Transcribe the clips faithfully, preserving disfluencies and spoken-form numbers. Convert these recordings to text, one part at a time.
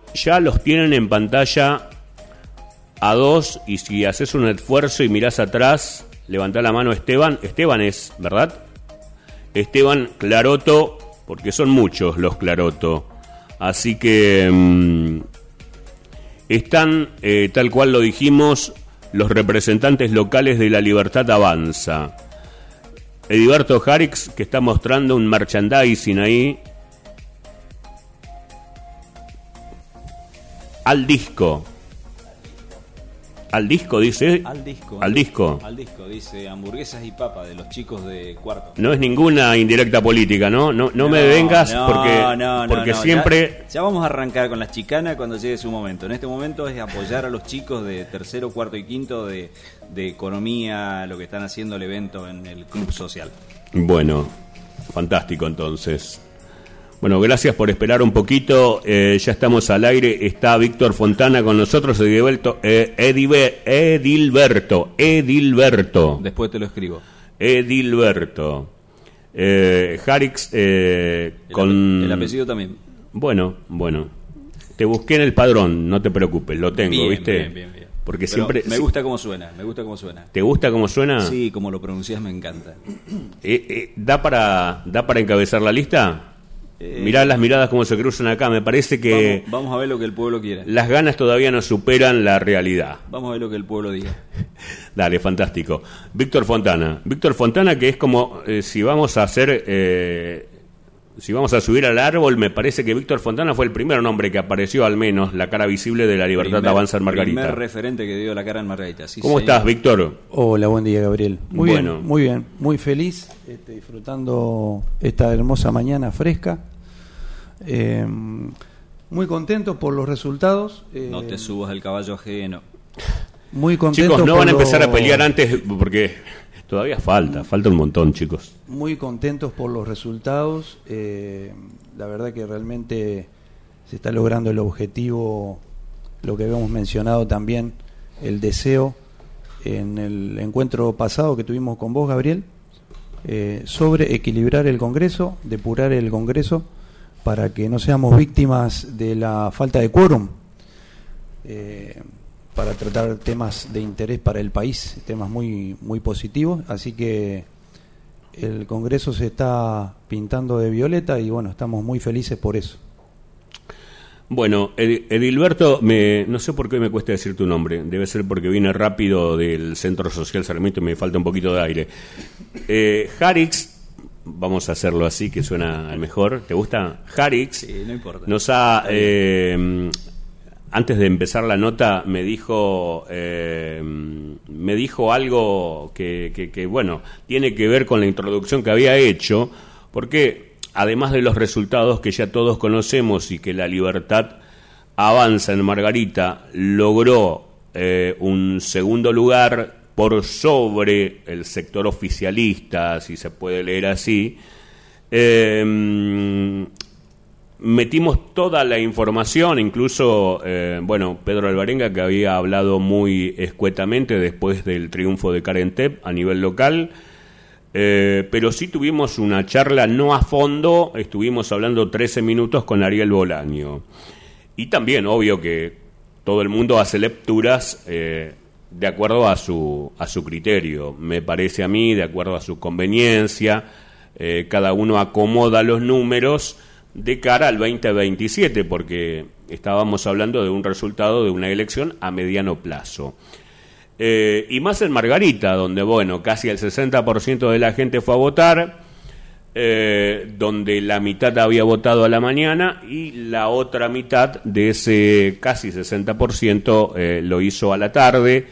ya los tienen en pantalla a dos, y si haces un esfuerzo y mirás atrás, levantá la mano Esteban. Esteban es, ¿verdad? Esteban Clarotto, porque son muchos los Clarotto. Así que mmm, están, eh, tal cual lo dijimos, los representantes locales de La Libertad Avanza. Ediberto Jarix, que está mostrando un merchandising ahí. Al disco. Al disco, dice. Al disco. Al disco. Al disco, dice hamburguesas y papa de los chicos de Cuarto. No es ninguna indirecta política, ¿no? No, no, no me vengas no, porque, no, porque no, siempre... Ya, ya vamos a arrancar con las chicanas cuando llegue su momento. En este momento es apoyar a los chicos de tercero, cuarto y quinto de, de economía, lo que están haciendo el evento en el club social. Bueno, fantástico entonces. Bueno, gracias por esperar un poquito. Eh, ya estamos al aire. Está Víctor Fontana con nosotros. Edilberto, eh, Edibe, Edilberto, Edilberto. Después te lo escribo. Edilberto. Eh, Jarix eh, el con... Ape, el apellido también. Bueno, bueno. Te busqué en el padrón, no te preocupes, lo tengo, bien, ¿viste? Bien, bien, bien. Porque Pero siempre... me gusta cómo suena, me gusta cómo suena. ¿Te gusta cómo suena? Sí, como lo pronuncias me encanta. Eh, eh, ¿da para, ¿Da para encabezar la lista? Eh, Mirá las miradas como se cruzan acá. Me parece que vamos, vamos a ver lo que el pueblo quiera. Las ganas todavía no superan la realidad. Vamos a ver lo que el pueblo diga. Dale, fantástico. Víctor Fontana. Víctor Fontana, que es como eh, si vamos a hacer... Eh, si vamos a subir al árbol, me parece que Víctor Fontana fue el primer nombre que apareció, al menos, la cara visible de La Libertad primer, Avanza en Margarita. Primer referente que dio la cara en Margarita. Sí, ¿Cómo señor. estás, Víctor? Hola, buen día, Gabriel. Muy bueno. bien, muy bien. Muy feliz, este, disfrutando esta hermosa mañana fresca. Eh, muy contento por los resultados. Eh, no te subas al caballo ajeno. Muy contento. Chicos, no por van a empezar lo... a pelear antes, porque todavía falta, falta un montón, chicos. Muy contentos por los resultados. Eh, la verdad que realmente se está logrando el objetivo, lo que habíamos mencionado también, el deseo en el encuentro pasado que tuvimos con vos, Gabriel, eh, sobre equilibrar el Congreso, depurar el Congreso, para que no seamos víctimas de la falta de quórum, eh, para tratar temas de interés para el país, temas muy, muy positivos. Así que el Congreso se está pintando de violeta y bueno, estamos muy felices por eso. Bueno, Edilberto, me, no sé por qué me cuesta decir tu nombre, debe ser porque vine rápido del Centro Social Sarmiento y me falta un poquito de aire. Eh, Jarix, vamos a hacerlo así, que suena al mejor. ¿Te gusta? Jarix. Sí, no importa. Nos ha, eh, antes de empezar la nota, me dijo, eh, me dijo algo que, que, que, bueno, tiene que ver con la introducción que había hecho, porque además de los resultados que ya todos conocemos y que La Libertad Avanza en Margarita logró eh, un segundo lugar por sobre el sector oficialista, si se puede leer así, eh, metimos toda la información, incluso, eh, bueno, Pedro Alvarenga, que había hablado muy escuetamente después del triunfo de Karen Tepp a nivel local, eh, pero sí tuvimos una charla no a fondo, estuvimos hablando trece minutos con Ariel Bolaño. Y también, obvio que todo el mundo hace lecturas eh, de acuerdo a su a su criterio, me parece a mí, de acuerdo a su conveniencia, eh, cada uno acomoda los números de cara al veinte veintisiete, porque estábamos hablando de un resultado de una elección a mediano plazo. Eh, y más en Margarita, donde, bueno, casi el sesenta por ciento de la gente fue a votar, eh, donde la mitad había votado a la mañana y la otra mitad de ese casi sesenta por ciento eh, lo hizo a la tarde.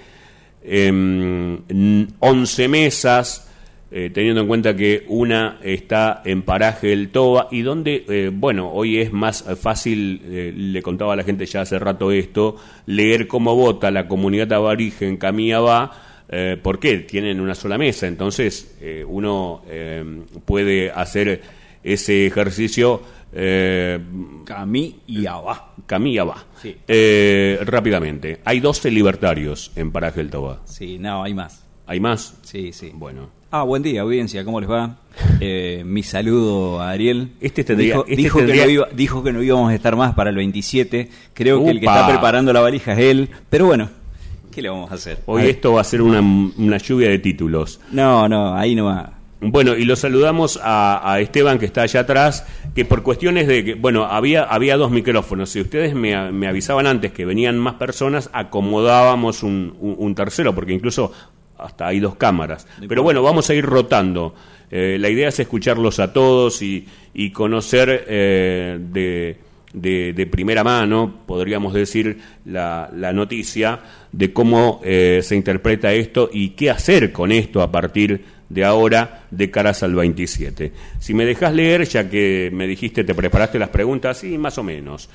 Eh, once mesas, eh, teniendo en cuenta que una está en Paraje del Toba y donde, eh, bueno, hoy es más fácil, eh, le contaba a la gente ya hace rato esto, leer cómo vota la comunidad aborigen Camiabá, eh, porque tienen una sola mesa, entonces eh, uno eh, puede hacer ese ejercicio. Eh, Camiabá. Camiabá. Sí. Eh, rápidamente, hay doce libertarios en Paraje del Toba. Sí, no, hay más. ¿Hay más? Sí, sí. Bueno, Ah, buen día, audiencia, ¿cómo les va? Eh, mi saludo a Ariel. Este tendría, dijo, este dijo, tendría... que no iba, dijo que no íbamos a estar más para el veintisiete. Creo Upa. que el que está preparando la valija es él. Pero bueno, ¿qué le vamos a hacer? Hoy a esto va a ser una, una lluvia de títulos. No, no, ahí no va. Bueno, y lo saludamos a, a Esteban, que está allá atrás, que por cuestiones de que, bueno, había, había dos micrófonos. Si ustedes me, me avisaban antes que venían más personas, acomodábamos un, un, un tercero, porque incluso hasta hay dos cámaras. Pero bueno, vamos a ir rotando. Eh, la idea es escucharlos a todos y, y conocer eh, de, de, de primera mano, podríamos decir, la, la noticia de cómo eh, se interpreta esto y qué hacer con esto a partir de ahora de caras al veintisiete. Si me dejas leer, ya que me dijiste, te preparaste las preguntas, sí, más o menos.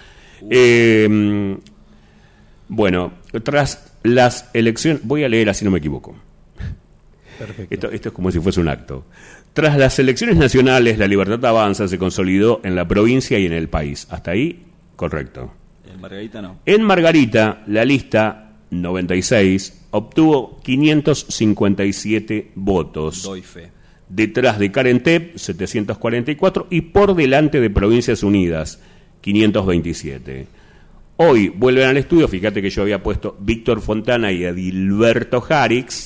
Eh, bueno, tras las elecciones, voy a leer así no me equivoco. Perfecto. Esto, esto es como si fuese un acto. Tras las elecciones nacionales, la Libertad Avanza se consolidó en la provincia y en el país. Hasta ahí, correcto. En Margarita no. En Margarita, la lista noventa y seis obtuvo quinientos cincuenta y siete votos. Doy fe. Detrás de Carentep, setecientos cuarenta y cuatro, y por delante de Provincias Unidas, quinientos veintisiete. Hoy vuelven al estudio, fíjate que yo había puesto Víctor Fontana y Adilberto Jarix,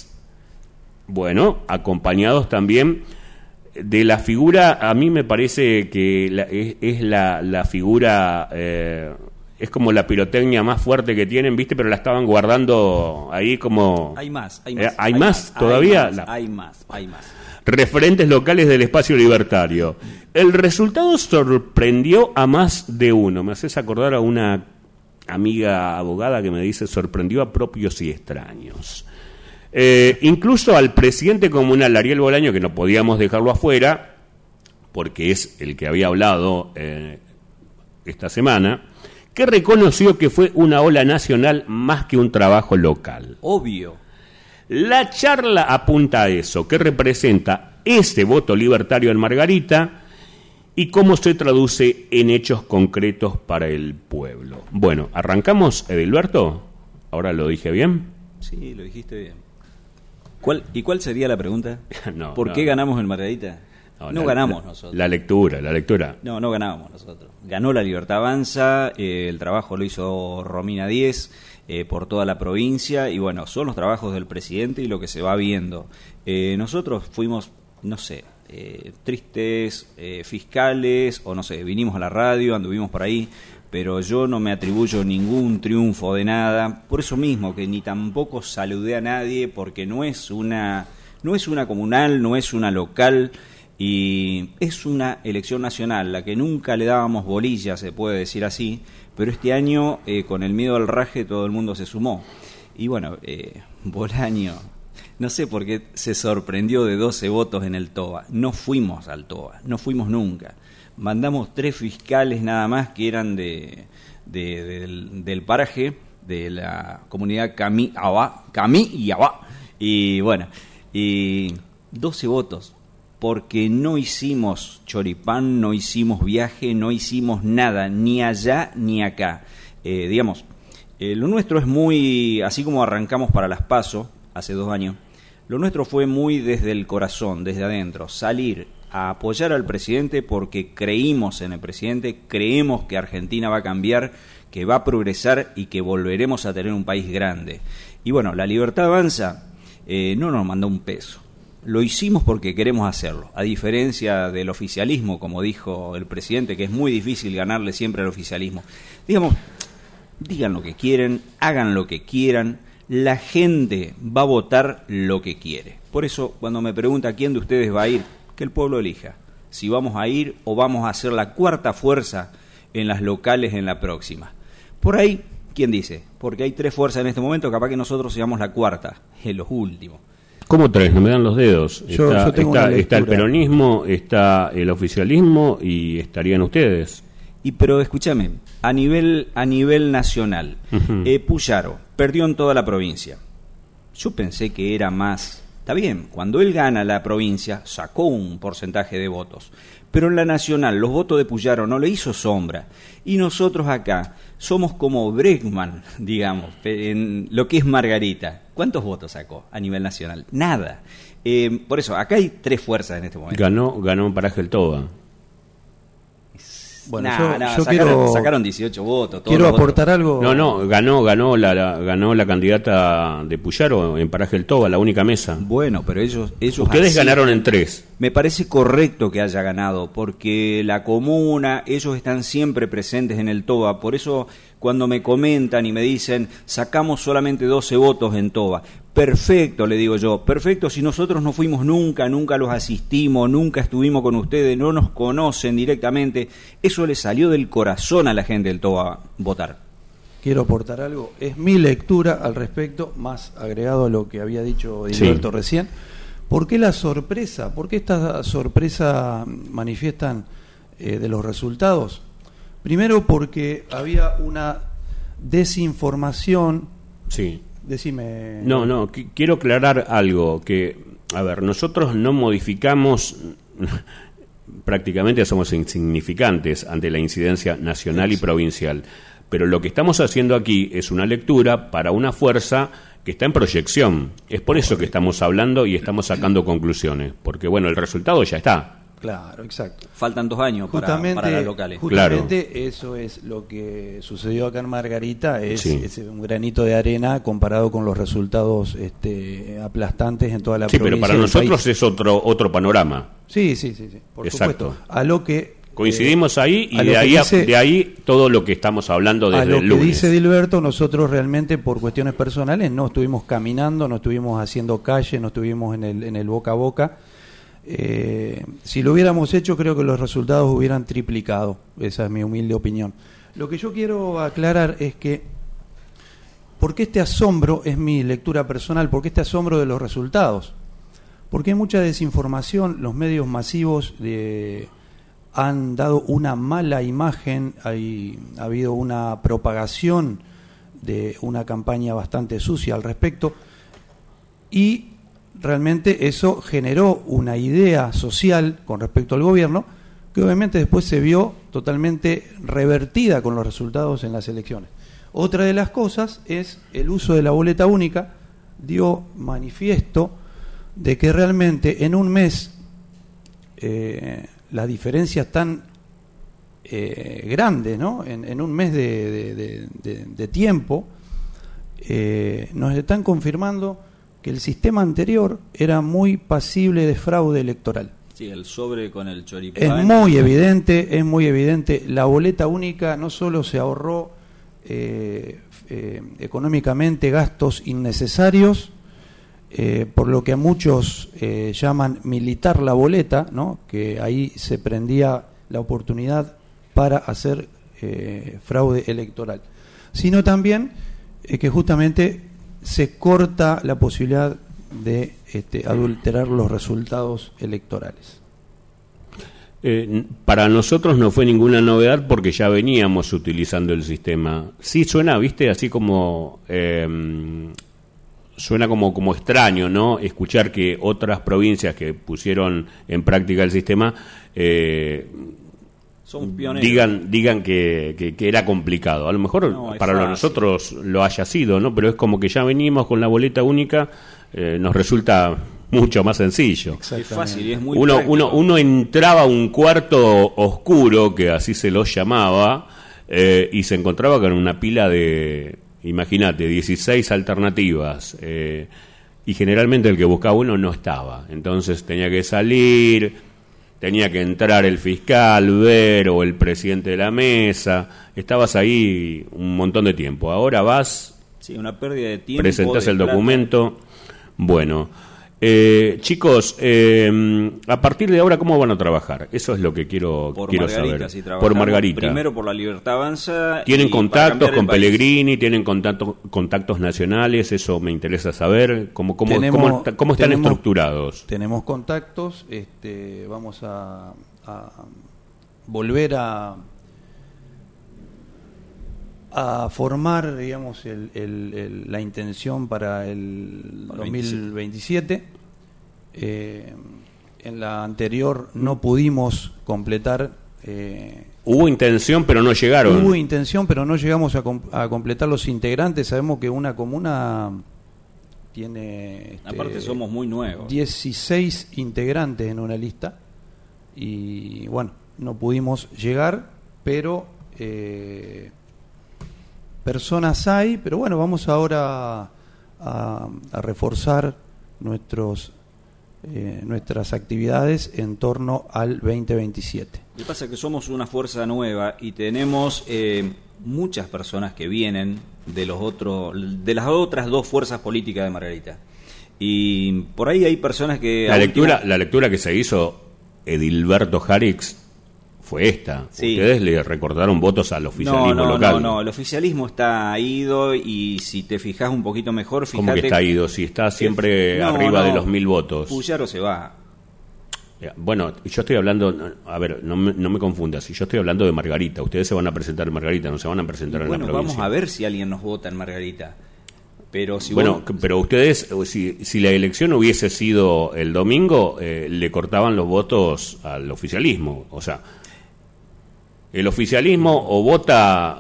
bueno, acompañados también de la figura, a mí me parece que la, es, es la, la figura, eh, es como la pirotecnia más fuerte que tienen, ¿viste? Pero la estaban guardando ahí como... Hay más, hay más. Eh, ¿Hay, hay más, más todavía? Hay más, la... hay más, hay más. Referentes locales del espacio libertario. El resultado sorprendió a más de uno. Me haces acordar a una amiga abogada que me dice, sorprendió a propios y extraños. Eh, incluso al presidente comunal Ariel Bolaño, que no podíamos dejarlo afuera, porque es el que había hablado eh, esta semana, que reconoció que fue una ola nacional más que un trabajo local. Obvio. La charla apunta a eso, que representa ese voto libertario en Margarita y cómo se traduce en hechos concretos para el pueblo. Bueno, ¿arrancamos, Edilberto? ¿Ahora lo dije bien? Sí, lo dijiste bien. ¿Cuál, ¿Y cuál sería la pregunta? no, ¿Por no, qué ganamos en Margarita? No, no la, ganamos la, nosotros. La lectura, la lectura. No, no ganábamos nosotros. Ganó la Libertad Avanza, eh, el trabajo lo hizo Romina Díez eh, por toda la provincia y bueno, son los trabajos del presidente y lo que se va viendo. Eh, nosotros fuimos, no sé, eh, tristes, eh, fiscales o no sé, vinimos a la radio, anduvimos por ahí, pero yo no me atribuyo ningún triunfo de nada, por eso mismo que ni tampoco saludé a nadie porque no es una, no es una comunal, no es una local. Y es una elección nacional, la que nunca le dábamos bolilla, se puede decir así, pero este año, eh, con el miedo al raje, todo el mundo se sumó. Y bueno, eh, Bolaño, no sé por qué se sorprendió de doce votos en el TOBA. No fuimos al TOBA, no fuimos nunca. Mandamos tres fiscales nada más que eran de, de, de del, del paraje, de la comunidad Camí, Abá, Camí y Abá. Y bueno, y doce votos. Porque no hicimos choripán, no hicimos viaje, no hicimos nada, ni allá ni acá. Eh, digamos, eh, lo nuestro es muy, así como arrancamos para las PASO hace dos años, lo nuestro fue muy desde el corazón, desde adentro, salir a apoyar al presidente porque creímos en el presidente, creemos que Argentina va a cambiar, que va a progresar y que volveremos a tener un país grande. Y bueno, la Libertad Avanza eh, no nos mandó un peso. Lo hicimos porque queremos hacerlo, a diferencia del oficialismo, como dijo el presidente, que es muy difícil ganarle siempre al oficialismo. Digamos, digan lo que quieren, hagan lo que quieran, la gente va a votar lo que quiere. Por eso, cuando me pregunta quién de ustedes va a ir, que el pueblo elija. Si vamos a ir o vamos a hacer la cuarta fuerza en las locales en la próxima. Por ahí, ¿quién dice? Porque hay tres fuerzas en este momento, capaz que nosotros seamos la cuarta, en los últimos. ¿Cómo tres? No me dan los dedos. Yo, está, yo tengo está, una está el peronismo, está el oficialismo y estarían ustedes. Y pero escúchame, a nivel a nivel nacional, uh-huh. eh, Puyaro perdió en toda la provincia. Yo pensé que era más. Está bien, cuando él gana la provincia sacó un porcentaje de votos, pero en la nacional los votos de Puyaro no le hizo sombra. Y nosotros acá somos como Bregman, digamos, en lo que es Margarita. ¿Cuántos votos sacó a nivel nacional? Nada. Eh, por eso, acá hay tres fuerzas en este momento. Ganó, ganó en Paraje el Toba. Bueno, nah, yo, nah, yo sacaron, quiero, sacaron dieciocho votos. Quiero aportar votos. algo. No, no, ganó, ganó la, la ganó la candidata de Puyaro en Paraje el Toba, la única mesa. Bueno, pero ellos, ellos ustedes así, ganaron en tres. Me parece correcto que haya ganado, porque la comuna, ellos están siempre presentes en el Toba. Por eso, cuando me comentan y me dicen, sacamos solamente doce votos en Toba. Perfecto, le digo yo, perfecto, si nosotros no fuimos nunca, nunca los asistimos, nunca estuvimos con ustedes, no nos conocen directamente, eso le salió del corazón a la gente del Toba votar. Quiero aportar algo, es mi lectura al respecto, más agregado a lo que había dicho Edilberto sí. recién. ¿Por qué la sorpresa? ¿Por qué esta sorpresa manifiestan eh, de los resultados? Primero porque había una desinformación. Sí. Decime. No, no, qu- quiero aclarar algo, que, a ver, nosotros no modificamos, prácticamente somos insignificantes ante la incidencia nacional y provincial, pero lo que estamos haciendo aquí es una lectura para una fuerza que está en proyección, es por eso que estamos hablando y estamos sacando conclusiones, porque bueno, el resultado ya está. Claro, exacto. Faltan dos años para, para las locales. Justamente claro. Eso es lo que sucedió acá en Margarita, es, sí. es un granito de arena comparado con los resultados este, aplastantes en toda la sí, provincia. Sí, pero para nosotros país. es otro otro panorama. Sí, sí, sí, sí por Exacto. supuesto. A lo que coincidimos eh, ahí y de ahí, dice, de ahí todo lo que estamos hablando desde el lunes. A lo que dice Edilberto, nosotros realmente por cuestiones personales no estuvimos caminando, no estuvimos haciendo calle, no estuvimos en el, en el boca a boca. Eh, si lo hubiéramos hecho, creo que los resultados hubieran triplicado. Esa es mi humilde opinión. Lo que yo quiero aclarar es que, ¿por qué este asombro? Es mi lectura personal. ¿Por qué este asombro de los resultados? Porque hay mucha desinformación. Los medios masivos de, han dado una mala imagen. Hay, ha habido una propagación de una campaña bastante sucia al respecto. Y realmente eso generó una idea social con respecto al gobierno que obviamente después se vio totalmente revertida con los resultados en las elecciones. Otra de las cosas es el uso de la boleta única, dio manifiesto de que realmente en un mes eh, las diferencias tan eh, grandes, ¿no? En, en un mes de, de, de, de, de tiempo eh, nos están confirmando que el sistema anterior era muy pasible de fraude electoral. Sí, el sobre con el choripán. Es muy evidente, es muy evidente. La boleta única no solo se ahorró eh, eh, económicamente gastos innecesarios, eh, por lo que a muchos eh, llaman militar la boleta, ¿no? Que ahí se prendía la oportunidad para hacer eh, fraude electoral, sino también eh, que justamente se corta la posibilidad de este, adulterar los resultados electorales. Eh, para nosotros no fue ninguna novedad porque ya veníamos utilizando el sistema. Sí suena, viste, así como eh, suena como, como extraño, ¿no? Escuchar que otras provincias que pusieron en práctica el sistema eh, son pioneros. Digan, digan que, que, que era complicado. A lo mejor no, para fácil. Nosotros lo haya sido, ¿no? Pero es como que ya venimos con la boleta única, eh, nos resulta mucho más sencillo. Es fácil y es muy uno, uno, uno entraba a un cuarto oscuro, que así se lo llamaba, eh, y se encontraba con una pila de, imagínate, dieciséis alternativas, eh, y generalmente el que buscaba uno no estaba. Entonces tenía que salir... Tenía que entrar el fiscal, ver, o el presidente de la mesa. Estabas ahí un montón de tiempo. Ahora vas, sí, una pérdida de tiempo, presentás de el plata. documento. Bueno, eh, chicos, eh, a partir de ahora, ¿cómo van a trabajar? Eso es lo que quiero, por quiero Margarita, saber. Si por Margarita. Primero por la Libertad Avanza. ¿Tienen contactos con país. Pellegrini? ¿Tienen contacto, contactos nacionales? Eso me interesa saber. ¿Cómo, cómo, tenemos, cómo, cómo están tenemos, estructurados? Tenemos contactos. Este, vamos a, a volver a a formar, digamos, el, el, el, la intención para el para dos mil veintisiete. Eh, en la anterior no pudimos completar eh, Hubo intención, pero no llegaron. Hubo intención, pero no llegamos a, com- a completar los integrantes. Sabemos que una comuna tiene... Este, Aparte somos muy nuevos. dieciséis integrantes en una lista. Y bueno, no pudimos llegar, pero eh, personas hay. Pero bueno, vamos ahora a, a reforzar nuestros... Eh, nuestras actividades en torno al veinte veintisiete. Lo que pasa es que somos una fuerza nueva y tenemos eh, muchas personas que vienen de los otros, de las otras dos fuerzas políticas de Margarita. Y por ahí hay personas que... La lectura, última... la lectura que se hizo Edilberto Jarix fue esta. Sí. Ustedes le recordaron votos al oficialismo no, no, local. No, no, el oficialismo está ido y si te fijas un poquito mejor, fíjate... ¿Cómo que está ido? Si está siempre no, arriba no, de los mil votos. Puyaro se va. Bueno, yo estoy hablando... A ver, no me, no me confundas. Si yo estoy hablando de Margarita, ustedes se van a presentar en Margarita, no se van a presentar en bueno, la provincia. Vamos a ver si alguien nos vota en Margarita. Pero si bueno, vos... pero ustedes, si, si la elección hubiese sido el domingo, eh, le cortaban los votos al oficialismo. O sea... El oficialismo o vota,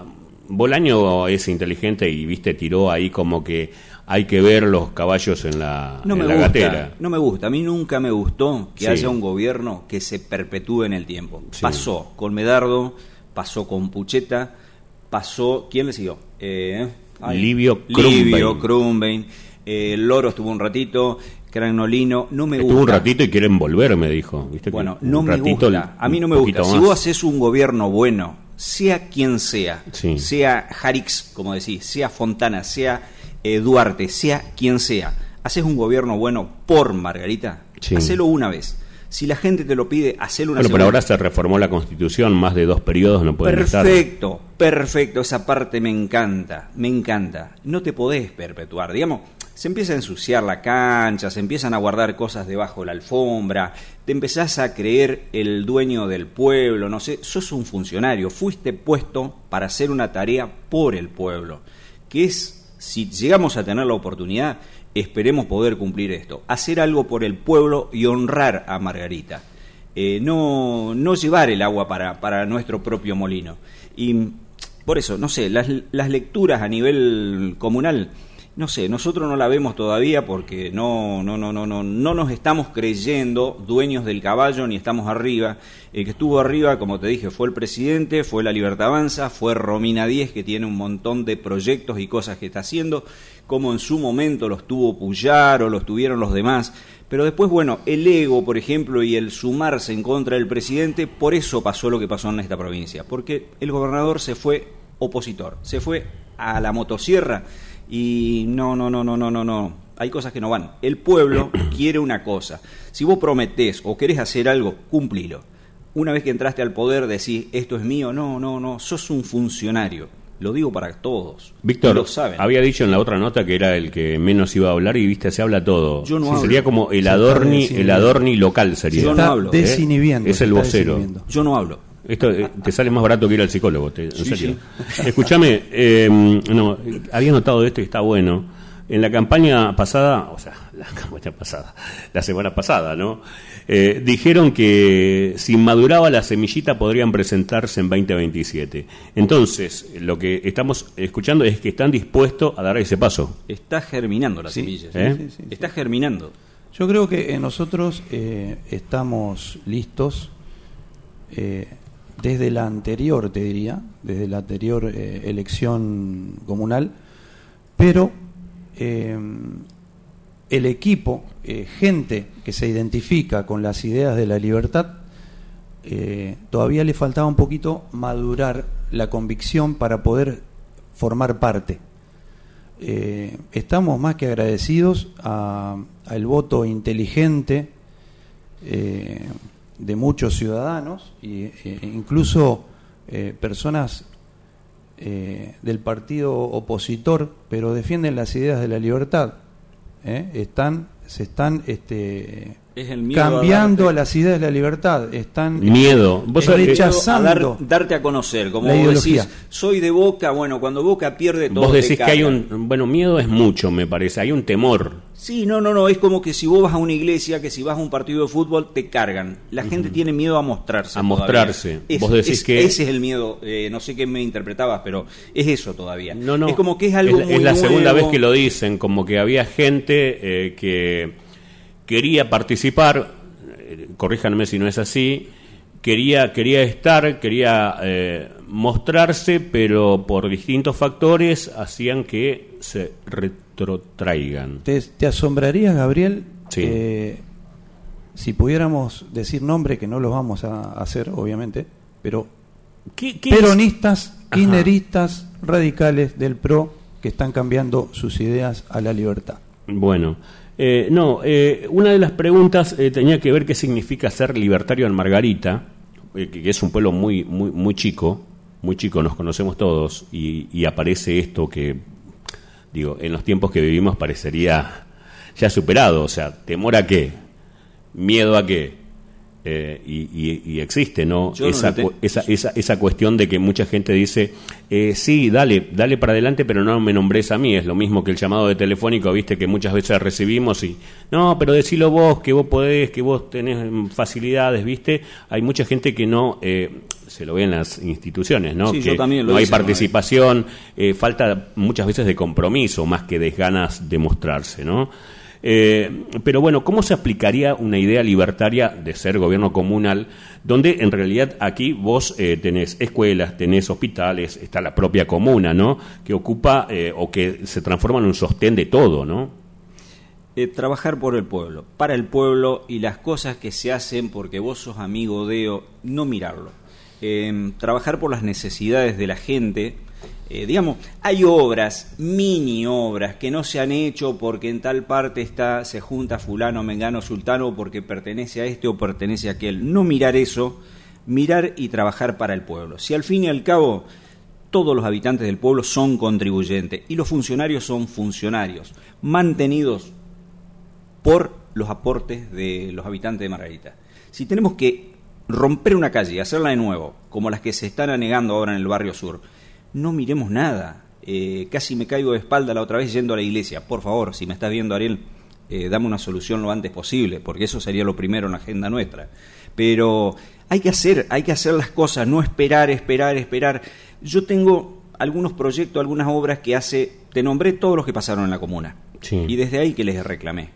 Bolaño es inteligente y viste tiró ahí como que hay que ver los caballos en la, no en me la gusta, gatera. No me gusta, a mí nunca me gustó que sí. haya un gobierno que se perpetúe en el tiempo. Sí. Pasó con Medardo, pasó con Pucheta, pasó, ¿quién le siguió? Eh, ay, Livio Crumbein. Livio Crumbein, eh, Loro estuvo un ratito, Cragnolino, no me Estuvo gusta. un ratito y quieren volver, me dijo. ¿Viste? Bueno, que no me ratito, gusta, a mí no me gusta. Más. Si vos haces un gobierno bueno, sea quien sea, sí. sea Jarix, como decís, sea Fontana, sea eh, Duarte, sea quien sea, haces un gobierno bueno por Margarita, sí. hacelo una vez. Si la gente te lo pide, hacelo una bueno, segunda. pero ahora se reformó la Constitución, más de dos periodos no pueden perfecto, estar. Perfecto, perfecto, esa parte me encanta, me encanta. No te podés perpetuar, digamos, se empieza a ensuciar la cancha, se empiezan a guardar cosas debajo de la alfombra, te empezás a creer el dueño del pueblo, no sé, sos un funcionario, fuiste puesto para hacer una tarea por el pueblo, que es, si llegamos a tener la oportunidad, esperemos poder cumplir esto, hacer algo por el pueblo y honrar a Margarita, eh, no, no llevar el agua para, para nuestro propio molino. Y por eso, no sé, las, las lecturas a nivel comunal, no sé, nosotros no la vemos todavía porque no, no, no, no, no, no nos estamos creyendo dueños del caballo ni estamos arriba. El que estuvo arriba, como te dije, fue el presidente, fue La Libertad Avanza, fue Romina Díez, que tiene un montón de proyectos y cosas que está haciendo, como en su momento los tuvo Puyar o los tuvieron los demás. Pero después, bueno, el ego, por ejemplo, y el sumarse en contra del presidente, por eso pasó lo que pasó en esta provincia, porque el gobernador se fue opositor, se fue a la motosierra. Y no, no, no, no, no, no, no. Hay cosas que no van. El pueblo quiere una cosa. Si vos prometés o querés hacer algo, cumplilo. Una vez que entraste al poder decís, esto es mío. No, no, no. Sos un funcionario. Lo digo para todos. Víctor, lo saben. Había dicho en la otra nota que era el que menos iba a hablar y viste, se habla todo. Yo no sí, hablo. Sería como el Adorni, el Adorni local sería. Yo no hablo. Desinhibiendo. ¿eh? Es el vocero. Yo no hablo. Esto eh, te sale más barato que ir al psicólogo, te, en sí, serio. Sí. Escúchame, eh, no, había notado esto y está bueno. En la campaña pasada, o sea, la campaña pasada, la semana pasada, ¿no? Eh, dijeron que si maduraba la semillita podrían presentarse en veinte veintisiete. Entonces, lo que estamos escuchando es que están dispuestos a dar ese paso. Está germinando la sí, semilla. sí, ¿eh? sí, sí, sí, Está germinando. Yo creo que eh, nosotros eh, estamos listos. Eh, desde la anterior, te diría, desde la anterior eh, elección comunal, pero eh, el equipo, eh, gente que se identifica con las ideas de la libertad, eh, todavía le faltaba un poquito madurar la convicción para poder formar parte. Eh, estamos más que agradecidos al voto inteligente eh, de muchos ciudadanos e eh, incluso eh, personas eh, del partido opositor, pero defienden las ideas de la libertad. ¿eh? Están, se están este, Es el miedo cambiando a, a las ideas de la libertad. Están miedo. ¿Vos rechazando a dar, darte a conocer. Como la vos ideología. decís, soy de Boca, bueno, cuando Boca pierde todo. Vos decís que hay un... Bueno, miedo es mucho, me parece. Hay un temor. Sí, no, no, no. Es como que si vos vas a una iglesia, que si vas a un partido de fútbol, te cargan. La uh-huh. gente tiene miedo a mostrarse. A mostrarse. Es, vos decís es, que... Ese es el miedo. Eh, no sé qué me interpretabas, pero es eso todavía. No, no. Es como que es algo es, muy Es la nuevo. segunda vez que lo dicen, como que había gente eh, que quería participar, eh, corríjanme si no es así, quería, quería estar, quería eh, mostrarse, pero por distintos factores hacían que se retrotraigan. ¿Te, te asombrarías, Gabriel, sí. eh, si pudiéramos decir nombre, que no los vamos a hacer, obviamente, pero ¿Qué, qué peronistas, es? kirchneristas, radicales del P R O que están cambiando sus ideas a la libertad? Bueno, eh, no, eh, una de las preguntas eh, tenía que ver qué significa ser libertario en Margarita, eh, que, que es un pueblo muy, muy, muy chico, muy chico, nos conocemos todos, y, y aparece esto que, digo, en los tiempos que vivimos parecería ya superado, o sea, ¿temor a qué? ¿Miedo a qué? Eh, y, y, y existe, ¿no? Esa, no esa, esa, esa cuestión de que mucha gente dice, eh, sí, dale, dale para adelante, pero no me nombres a mí. Es lo mismo que el llamado de telefónico, viste, que muchas veces recibimos y, no, pero decilo vos, que vos podés, que vos tenés facilidades, viste. Hay mucha gente que no, eh, se lo ve en las instituciones, ¿no? Sí, que yo también lo no hay hice, participación, eh, falta muchas veces de compromiso, más que de ganas de mostrarse, ¿no? Eh, pero bueno, ¿cómo se aplicaría una idea libertaria de ser gobierno comunal, donde en realidad aquí vos eh, tenés escuelas, tenés hospitales, está la propia comuna, ¿no? Que ocupa eh, o que se transforma en un sostén de todo, ¿no? Eh, trabajar por el pueblo, para el pueblo, y las cosas que se hacen porque vos sos amigo de, o no mirarlo. Eh, trabajar por las necesidades de la gente. Eh, digamos, hay obras, mini obras, que no se han hecho porque en tal parte está, se junta fulano, mengano, sultano, porque pertenece a este o pertenece a aquel. No mirar eso, mirar y trabajar para el pueblo. Si al fin y al cabo todos los habitantes del pueblo son contribuyentes y los funcionarios son funcionarios, mantenidos por los aportes de los habitantes de Margarita. Si tenemos que romper una calle y hacerla de nuevo, como las que se están anegando ahora en el barrio sur, no miremos nada. Eh, casi me caigo de espalda la otra vez yendo a la iglesia. Por favor, si me estás viendo, Ariel, eh, dame una solución lo antes posible, porque eso sería lo primero en la agenda nuestra. Pero hay que hacer, hay que hacer las cosas, no esperar, esperar, esperar. Yo tengo algunos proyectos, algunas obras que hace, te nombré todos los que pasaron en la comuna. Sí. Y desde ahí que les reclamé.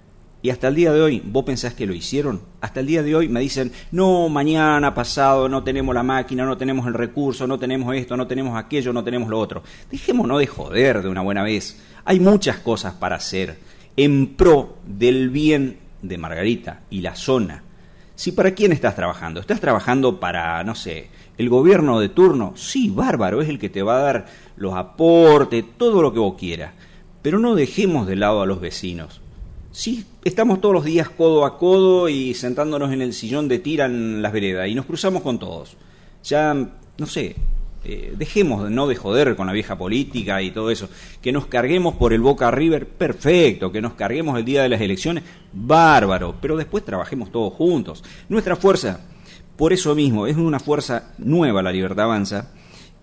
Y hasta el día de hoy, ¿vos pensás que lo hicieron? Hasta el día de hoy me dicen, no, mañana, pasado, no tenemos la máquina, no tenemos el recurso, no tenemos esto, no tenemos aquello, no tenemos lo otro. Dejémonos de joder de una buena vez. Hay muchas cosas para hacer en pro del bien de Margarita y la zona. Si ¿para quién estás trabajando? ¿Estás trabajando para, no sé, el gobierno de turno? Sí, bárbaro, es el que te va a dar los aportes, todo lo que vos quieras. Pero no dejemos de lado a los vecinos. Sí, estamos todos los días codo a codo y sentándonos en el sillón de tira en las veredas y nos cruzamos con todos. Ya, no sé, eh, dejemos no de joder con la vieja política y todo eso. Que nos carguemos por el Boca River, perfecto. Que nos carguemos el día de las elecciones, bárbaro. Pero después trabajemos todos juntos. Nuestra fuerza, por eso mismo, es una fuerza nueva, la Libertad Avanza,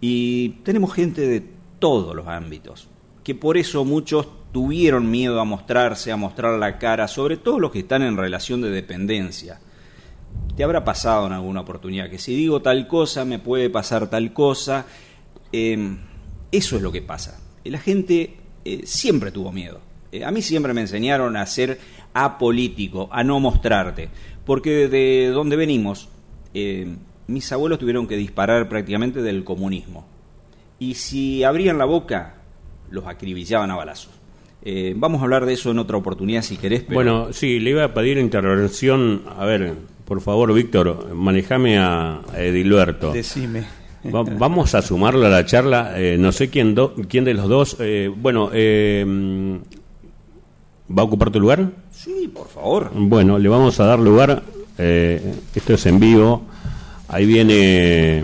y tenemos gente de todos los ámbitos. Que por eso muchos tuvieron miedo a mostrarse, a mostrar la cara, sobre todo los que están en relación de dependencia. Te habrá pasado en alguna oportunidad que si digo tal cosa, me puede pasar tal cosa. Eh, eso es lo que pasa. La gente eh, siempre tuvo miedo. Eh, a mí siempre me enseñaron a ser apolítico, a no mostrarte. Porque de donde venimos, eh, mis abuelos tuvieron que disparar prácticamente del comunismo. Y si abrían la boca, los acribillaban a balazos. Eh, vamos a hablar de eso en otra oportunidad si querés. Pero... Bueno, sí, le iba a pedir intervención. A ver, por favor, Víctor, manejame a Edilberto. Decime. Va, vamos a sumarlo a la charla. Eh, no sé quién, do, quién de los dos. Eh, bueno, eh, ¿va a ocupar tu lugar? Sí, por favor. Bueno, le vamos a dar lugar. Eh, esto es en vivo. Ahí viene...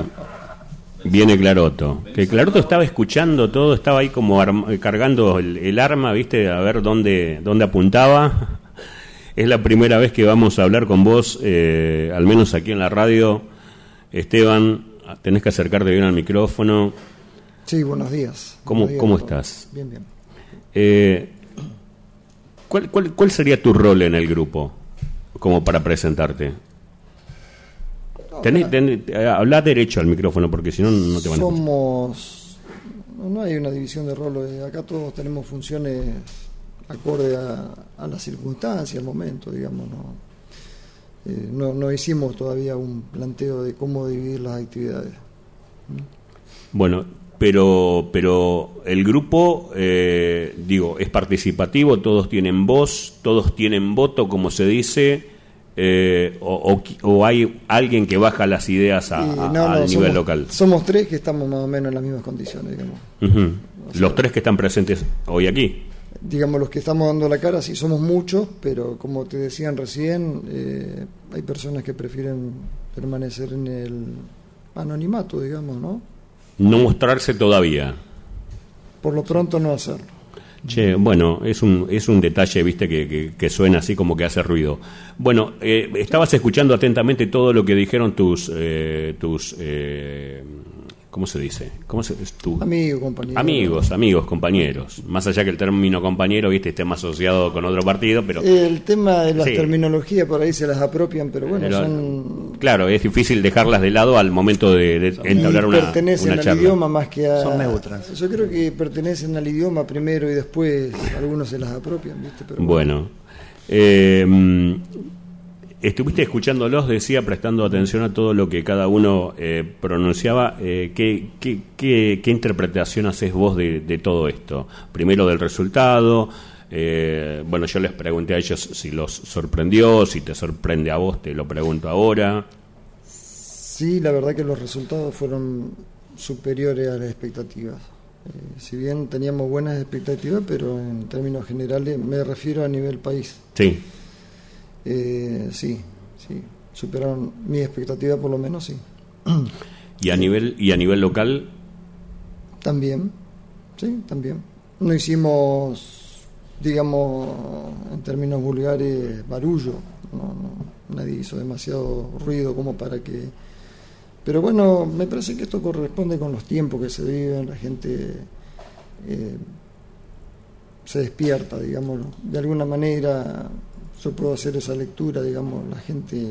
Viene Claroto, que Claroto estaba escuchando todo, estaba ahí como arma, cargando el, el arma, viste, a ver dónde, dónde apuntaba. Es la primera vez que vamos a hablar con vos, eh, al menos aquí en la radio. Esteban, tenés que acercarte bien al micrófono. Sí, buenos días. ¿Cómo, buenos días, ¿cómo estás? Bien, bien. Eh, ¿cuál, cuál, ¿Cuál sería tu rol en el grupo, como para presentarte? No, Tenés, tenés, habla derecho al micrófono, porque si no, no te van a escuchar. Somos... No, no hay una división de roles. Acá todos tenemos funciones acorde a, a las circunstancias, al momento, digamos, ¿no? Eh, no, no hicimos todavía un planteo de cómo dividir las actividades. Bueno, pero pero el grupo, eh, digo, es participativo, todos tienen voz, todos tienen voto, como se dice, eh, o, o, o hay alguien que baja las ideas a, Y, a, no, al no, nivel somos, local. Somos tres que estamos más o menos en las mismas condiciones, digamos. Uh-huh. O sea, Los tres que están presentes hoy aquí. Digamos, los que estamos dando la cara, sí somos muchos, pero como te decían recién, eh, hay personas que prefieren permanecer en el anonimato, digamos, ¿no? No mostrarse todavía. Por lo pronto no hacerlo. Che, bueno, es un es un detalle, viste, que, que, que suena así como que hace ruido. Bueno, eh, estabas escuchando atentamente todo lo que dijeron tus eh, tus eh, ¿cómo se dice? ¿Cómo se es tu Amigo, compañero. Amigos, amigos, compañeros. Más allá que el término compañero, viste, esté más asociado con otro partido, pero El tema de las Sí. terminologías por ahí se las apropian, pero bueno, Pero, son... claro, es difícil dejarlas de lado al momento de, de entablar y una, pertenecen una al charla. idioma más que a... Son neutras. Yo creo que pertenecen al idioma primero y después algunos se las apropian, ¿viste? Pero Bueno, eh, estuviste escuchándolos, decía, prestando atención a todo lo que cada uno eh, pronunciaba. Eh, ¿qué, qué, qué, qué interpretación haces vos de, de todo esto? Primero del resultado. Eh, bueno, yo les pregunté a ellos si los sorprendió, si te sorprende a vos, te lo pregunto ahora. Sí, la verdad que los resultados fueron superiores a las expectativas. Eh, si bien teníamos buenas expectativas, pero en términos generales me refiero a nivel país. Sí. Eh, sí, sí, superaron mi expectativa, por lo menos sí. Y a nivel y a nivel local. También, sí, también. No hicimos, digamos, en términos vulgares, barullo. No, no, nadie hizo demasiado ruido como para que... Pero bueno, me parece que esto corresponde con los tiempos que se viven, la gente eh, se despierta, digamos, de alguna manera. Yo puedo hacer esa lectura, digamos, la gente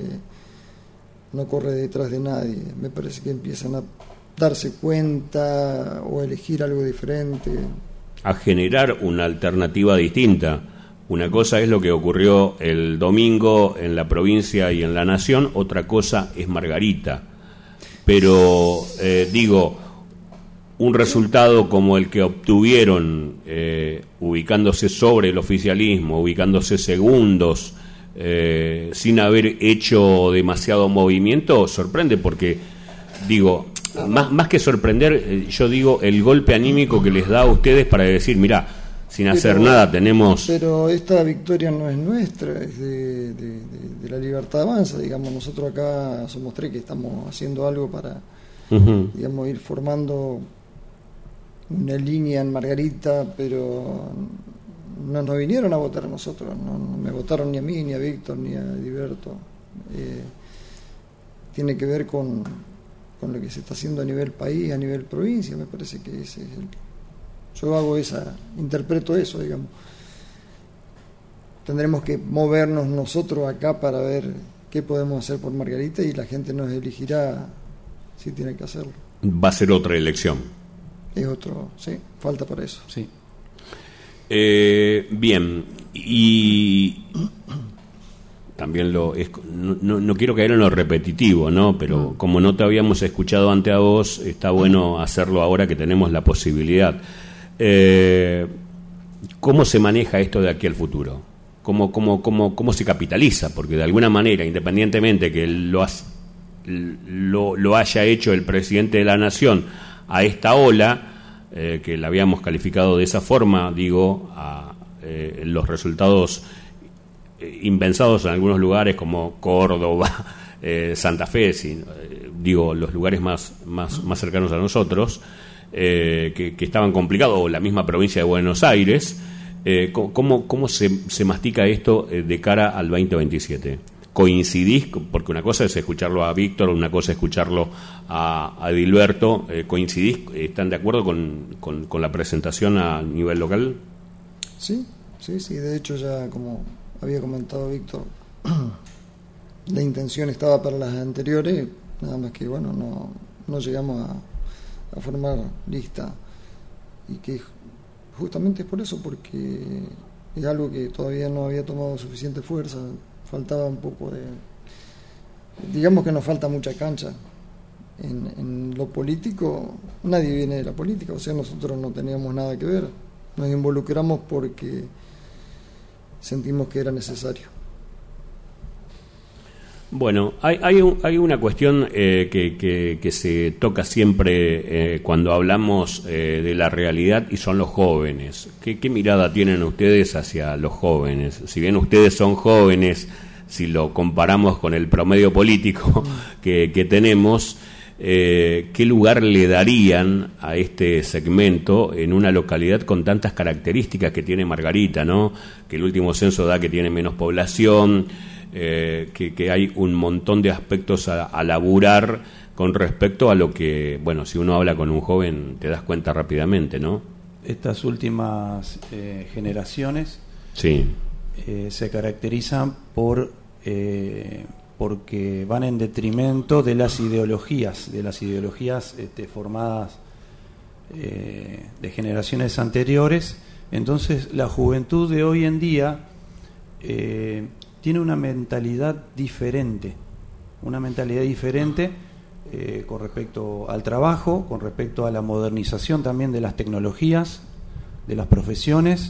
no corre detrás de nadie. Me parece que empiezan a darse cuenta o a elegir algo diferente. A generar una alternativa distinta. Una cosa es lo que ocurrió el domingo en la provincia y en la nación, otra cosa es Margarita. Pero, eh, digo, un resultado como el que obtuvieron, eh, ubicándose sobre el oficialismo, ubicándose segundos, eh, sin haber hecho demasiado movimiento, sorprende porque, digo, más, más que sorprender, eh, yo digo, el golpe anímico que les da a ustedes para decir, mirá, sin hacer Pero- nada tenemos... Pero esta victoria no es nuestra, es de, de, de, de la Libertad Avanza, digamos. Nosotros acá somos tres que estamos haciendo algo para, Ujú. digamos, ir formando una línea en Margarita, pero no nos vinieron a votar a nosotros, no, no me votaron ni a mí, ni a Víctor, ni a Ediberto. Eh, tiene que ver con, con lo que se está haciendo a nivel país, a nivel provincia, me parece que ese es el... Yo hago esa, interpreto eso, digamos. Tendremos que movernos nosotros acá para ver qué podemos hacer por Margarita y la gente nos elegirá si tiene que hacerlo. Va a ser otra elección. Es otro, sí, falta para eso. Sí. Eh, bien, y también lo es, no, no, no quiero caer en lo repetitivo, ¿no? Pero como no te habíamos escuchado antes a vos, está bueno hacerlo ahora que tenemos la posibilidad. Eh, ¿Cómo se maneja esto de aquí al futuro? ¿Cómo, cómo, cómo, cómo se capitaliza? Porque de alguna manera, independientemente que lo, has, lo, lo haya hecho el presidente de la Nación a esta ola, eh, que la habíamos calificado de esa forma, digo, a eh, los resultados eh, impensados en algunos lugares como Córdoba, eh, Santa Fe, si, eh, digo, los lugares más, más, más cercanos a nosotros, eh, que, que estaban complicados, o la misma provincia de Buenos Aires, Eh, ¿Cómo, cómo se, se mastica esto de cara al veinte veintisiete? ¿Coincidís? Porque una cosa es escucharlo a Víctor, una cosa es escucharlo a, a Edilberto. Eh, ¿Coincidís? ¿Están de acuerdo con, con, con la presentación a nivel local? Sí, sí, sí. De hecho, ya como había comentado Víctor, la intención estaba para las anteriores, nada más que, bueno, no, no llegamos a, a formar lista. Y que justamente es por eso, porque es algo que todavía no había tomado suficiente fuerza. Faltaba un poco de, digamos que nos falta mucha cancha en, en lo político. Nadie viene de la política, o sea, nosotros no teníamos nada que ver, nos involucramos porque sentimos que era necesario. Bueno, hay, hay, un, hay una cuestión eh, que, que, que se toca siempre eh, cuando hablamos eh, de la realidad, y son los jóvenes. ¿Qué, ¿Qué mirada tienen ustedes hacia los jóvenes? Si bien ustedes son jóvenes, si lo comparamos con el promedio político que, que tenemos, eh, ¿qué lugar le darían a este segmento en una localidad con tantas características que tiene Margarita, ¿no? Que el último censo da que tiene menos población, Eh, que, que hay un montón de aspectos a, a laburar con respecto a lo que, bueno, si uno habla con un joven te das cuenta rápidamente, ¿no? Estas últimas eh, generaciones sí. eh, se caracterizan por eh, porque van en detrimento de las ideologías, de las ideologías este, formadas eh, de generaciones anteriores. Entonces la juventud de hoy en día eh, tiene una mentalidad diferente, una mentalidad diferente eh, con respecto al trabajo, con respecto a la modernización también de las tecnologías, de las profesiones,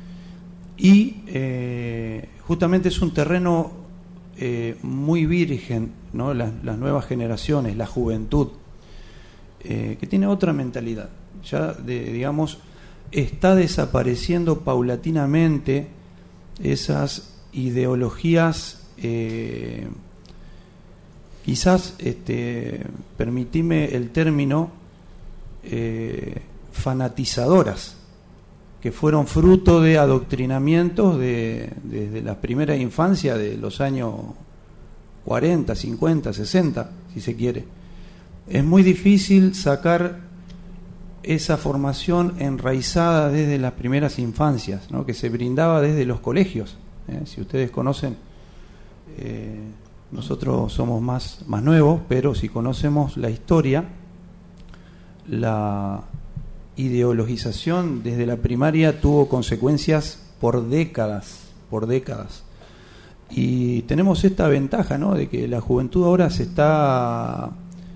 y eh, justamente es un terreno eh, muy virgen, ¿no? Las, las nuevas generaciones, la juventud, eh, que tiene otra mentalidad. Ya, de, digamos, está desapareciendo paulatinamente esas ideologías, eh, quizás, este, permitime el término, eh, fanatizadoras, que fueron fruto de adoctrinamientos de, desde la primera infancia de los años cuarenta, cincuenta, sesenta, si se quiere. Es muy difícil sacar esa formación enraizada desde las primeras infancias, ¿no? Que se brindaba desde los colegios. Eh, si ustedes conocen, eh, nosotros somos más, más nuevos, pero si conocemos la historia, la ideologización desde la primaria tuvo consecuencias por décadas, por décadas. Y tenemos esta ventaja, ¿no? De que la juventud ahora se está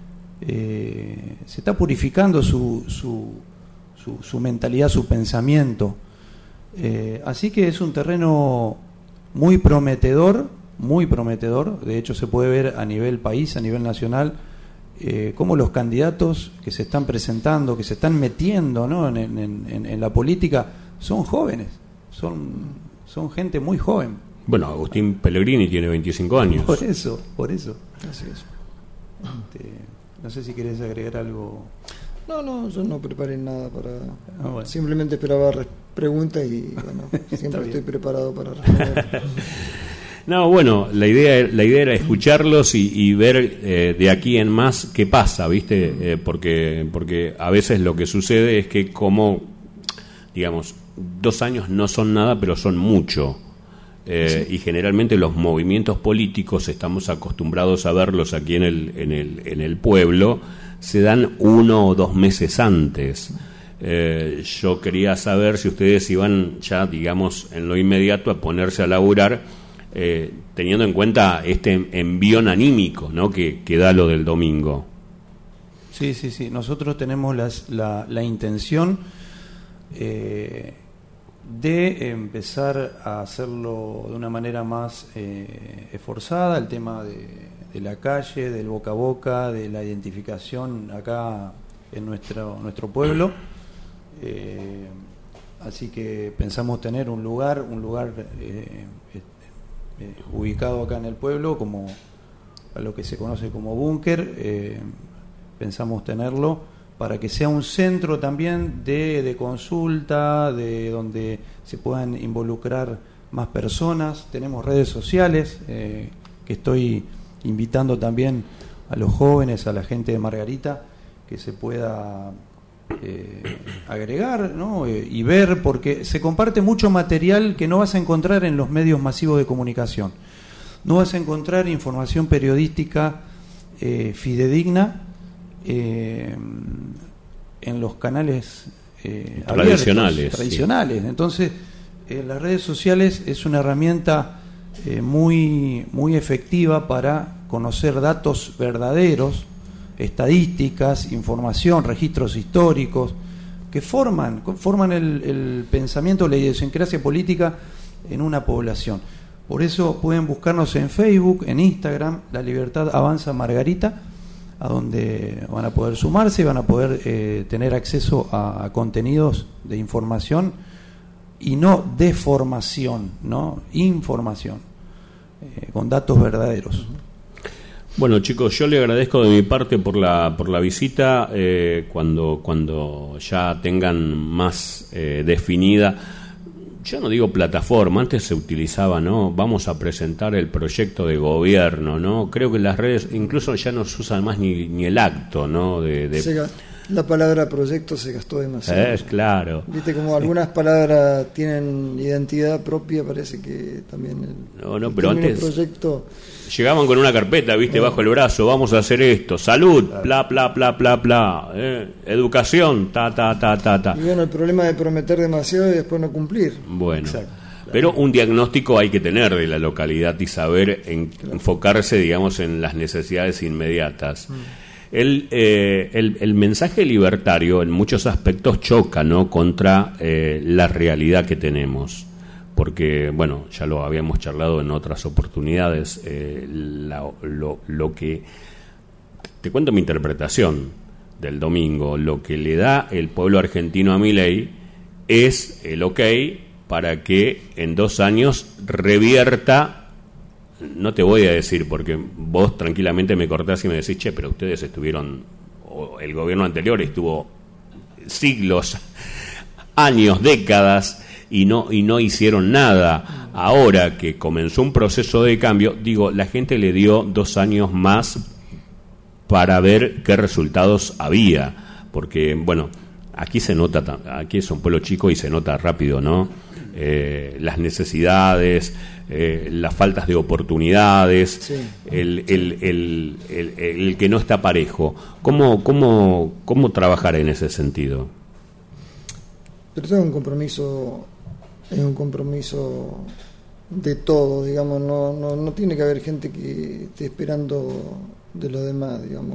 eh, se está purificando su, su, su, su mentalidad, su pensamiento. Eh, así que es un terreno muy prometedor, muy prometedor. De hecho se puede ver a nivel país, a nivel nacional, eh, cómo los candidatos que se están presentando, que se están metiendo, ¿no? en, en, en, en la política, son jóvenes, son, son gente muy joven. Bueno, Agustín Pellegrini tiene veinticinco años. Por eso, por eso. Así es. Este, no sé si querés agregar algo. No, no, yo no preparé nada para... Ah, bueno. Simplemente esperaba re- preguntas y, bueno, siempre estoy preparado para responder. No, bueno, la idea, la idea era escucharlos y, y ver eh, de aquí en más qué pasa, ¿viste? Eh, porque, porque a veces lo que sucede es que como, digamos, dos años no son nada, pero son mucho. Eh, sí. Y generalmente los movimientos políticos, estamos acostumbrados a verlos aquí en el, en el, en el pueblo, se dan uno o dos meses antes. Eh, yo quería saber si ustedes iban ya, digamos, en lo inmediato a ponerse a laburar, eh, teniendo en cuenta este envión anímico, ¿no? que, que da lo del domingo. Sí, sí, sí. Nosotros tenemos las, la, la intención eh, de empezar a hacerlo de una manera más eh, esforzada, el tema de, de la calle, del boca a boca, de la identificación acá en nuestro, nuestro pueblo. Eh, así que pensamos tener un lugar, un lugar eh, eh, eh, ubicado acá en el pueblo, como a lo que se conoce como búnker. Eh, pensamos tenerlo para que sea un centro también de, de consulta, de donde se puedan involucrar más personas. Tenemos redes sociales, eh, que estoy invitando también a los jóvenes, a la gente de Margarita, que se pueda eh, agregar, ¿no? Eh, y ver, porque se comparte mucho material que no vas a encontrar en los medios masivos de comunicación. No vas a encontrar información periodística eh, fidedigna eh, en los canales eh, tradicionales. Abiertos, tradicionales. Sí. Entonces, eh, las redes sociales es una herramienta eh, muy, muy efectiva para conocer datos verdaderos, estadísticas, información, registros históricos, que forman, forman el, el pensamiento, la idiosincrasia política en una población. Por eso pueden buscarnos en Facebook, en Instagram, La Libertad Avanza Margarita, a donde van a poder sumarse y van a poder eh, tener acceso a, a contenidos de información y no de formación, ¿no? Información, eh, con datos verdaderos. Bueno, chicos, yo le agradezco de mi parte por la por la visita. Eh, cuando cuando ya tengan más eh, definida, yo no digo plataforma, antes se utilizaba, ¿no? Vamos a presentar el proyecto de gobierno, ¿no? Creo que las redes incluso ya no se usan más ni, ni el acto, ¿no? De, de... Se, la palabra proyecto se gastó demasiado. Es claro. Viste, como algunas palabras tienen identidad propia, parece que también el, no, no, el pero antes proyecto... Llegaban con una carpeta, viste, no. bajo el brazo, vamos a hacer esto, salud, bla, bla, bla, bla, bla, eh, educación, ta, ta, ta, ta, ta. Y bueno, el problema de prometer demasiado y después no cumplir. Bueno, exacto. Pero un diagnóstico hay que tener de la localidad y saber en, claro. enfocarse, digamos, en las necesidades inmediatas. Mm. El, eh, el, el mensaje libertario en muchos aspectos choca, ¿no?, contra eh, la realidad que tenemos. Porque, bueno, ya lo habíamos charlado en otras oportunidades, eh, la, lo, lo que... Te cuento mi interpretación del domingo. Lo que le da el pueblo argentino a Milei es el ok para que en dos años revierta... No te voy a decir, porque vos tranquilamente me cortás y me decís, che, pero ustedes estuvieron... O el gobierno anterior estuvo siglos, años, décadas... y no y no hicieron nada. Ahora que comenzó un proceso de cambio, digo, la gente le dio dos años más para ver qué resultados había, porque, bueno, aquí se nota, aquí es un pueblo chico y se nota rápido, ¿no? Eh, las necesidades, eh, las faltas de oportunidades, sí. el, el, el, el, el, el que no está parejo. ¿Cómo, cómo, cómo trabajar en ese sentido? Pero tengo un compromiso... Es un compromiso de todo, digamos, no, no, no tiene que haber gente que esté esperando de los demás, digamos.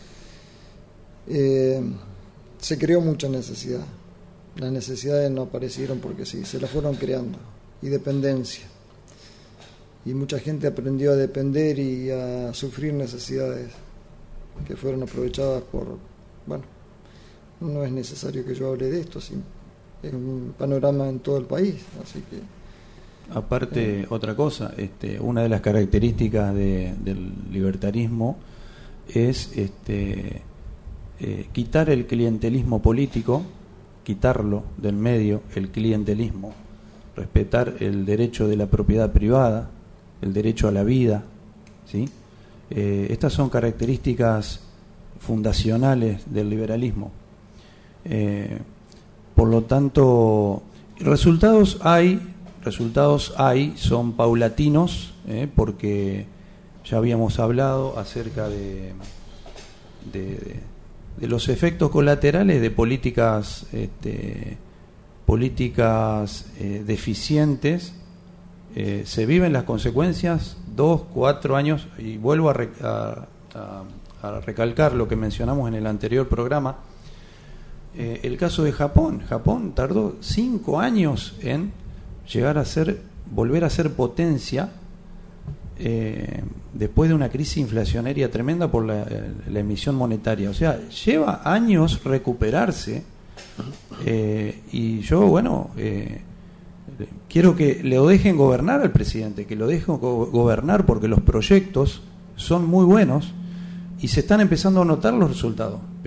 Eh, se creó mucha necesidad. Las necesidades no aparecieron porque sí, se las fueron creando. Y dependencia. Y mucha gente aprendió a depender y a sufrir necesidades que fueron aprovechadas por... Bueno, no es necesario que yo hable de esto, sí. Es un panorama en todo el país, así que... Aparte, eh, otra cosa, este, una de las características de, del libertarismo es este, eh, quitar el clientelismo político, quitarlo del medio, el clientelismo, respetar el derecho de la propiedad privada, el derecho a la vida, ¿sí? Eh, estas son características fundacionales del liberalismo. Eh, Por lo tanto, resultados hay, resultados hay, son paulatinos, eh, porque ya habíamos hablado acerca de, de, de, de los efectos colaterales de políticas, este, políticas eh, deficientes. Eh, se viven las consecuencias dos, cuatro años, y vuelvo a, re, a, a, a recalcar lo que mencionamos en el anterior programa. Eh, el caso de Japón. Japón tardó cinco años en llegar a ser, volver a ser potencia eh, después de una crisis inflacionaria tremenda por la, la emisión monetaria. O sea, lleva años recuperarse eh, y yo, bueno, eh, quiero que lo dejen gobernar al presidente, que lo dejen go- gobernar porque los proyectos son muy buenos y se están empezando a notar los resultados.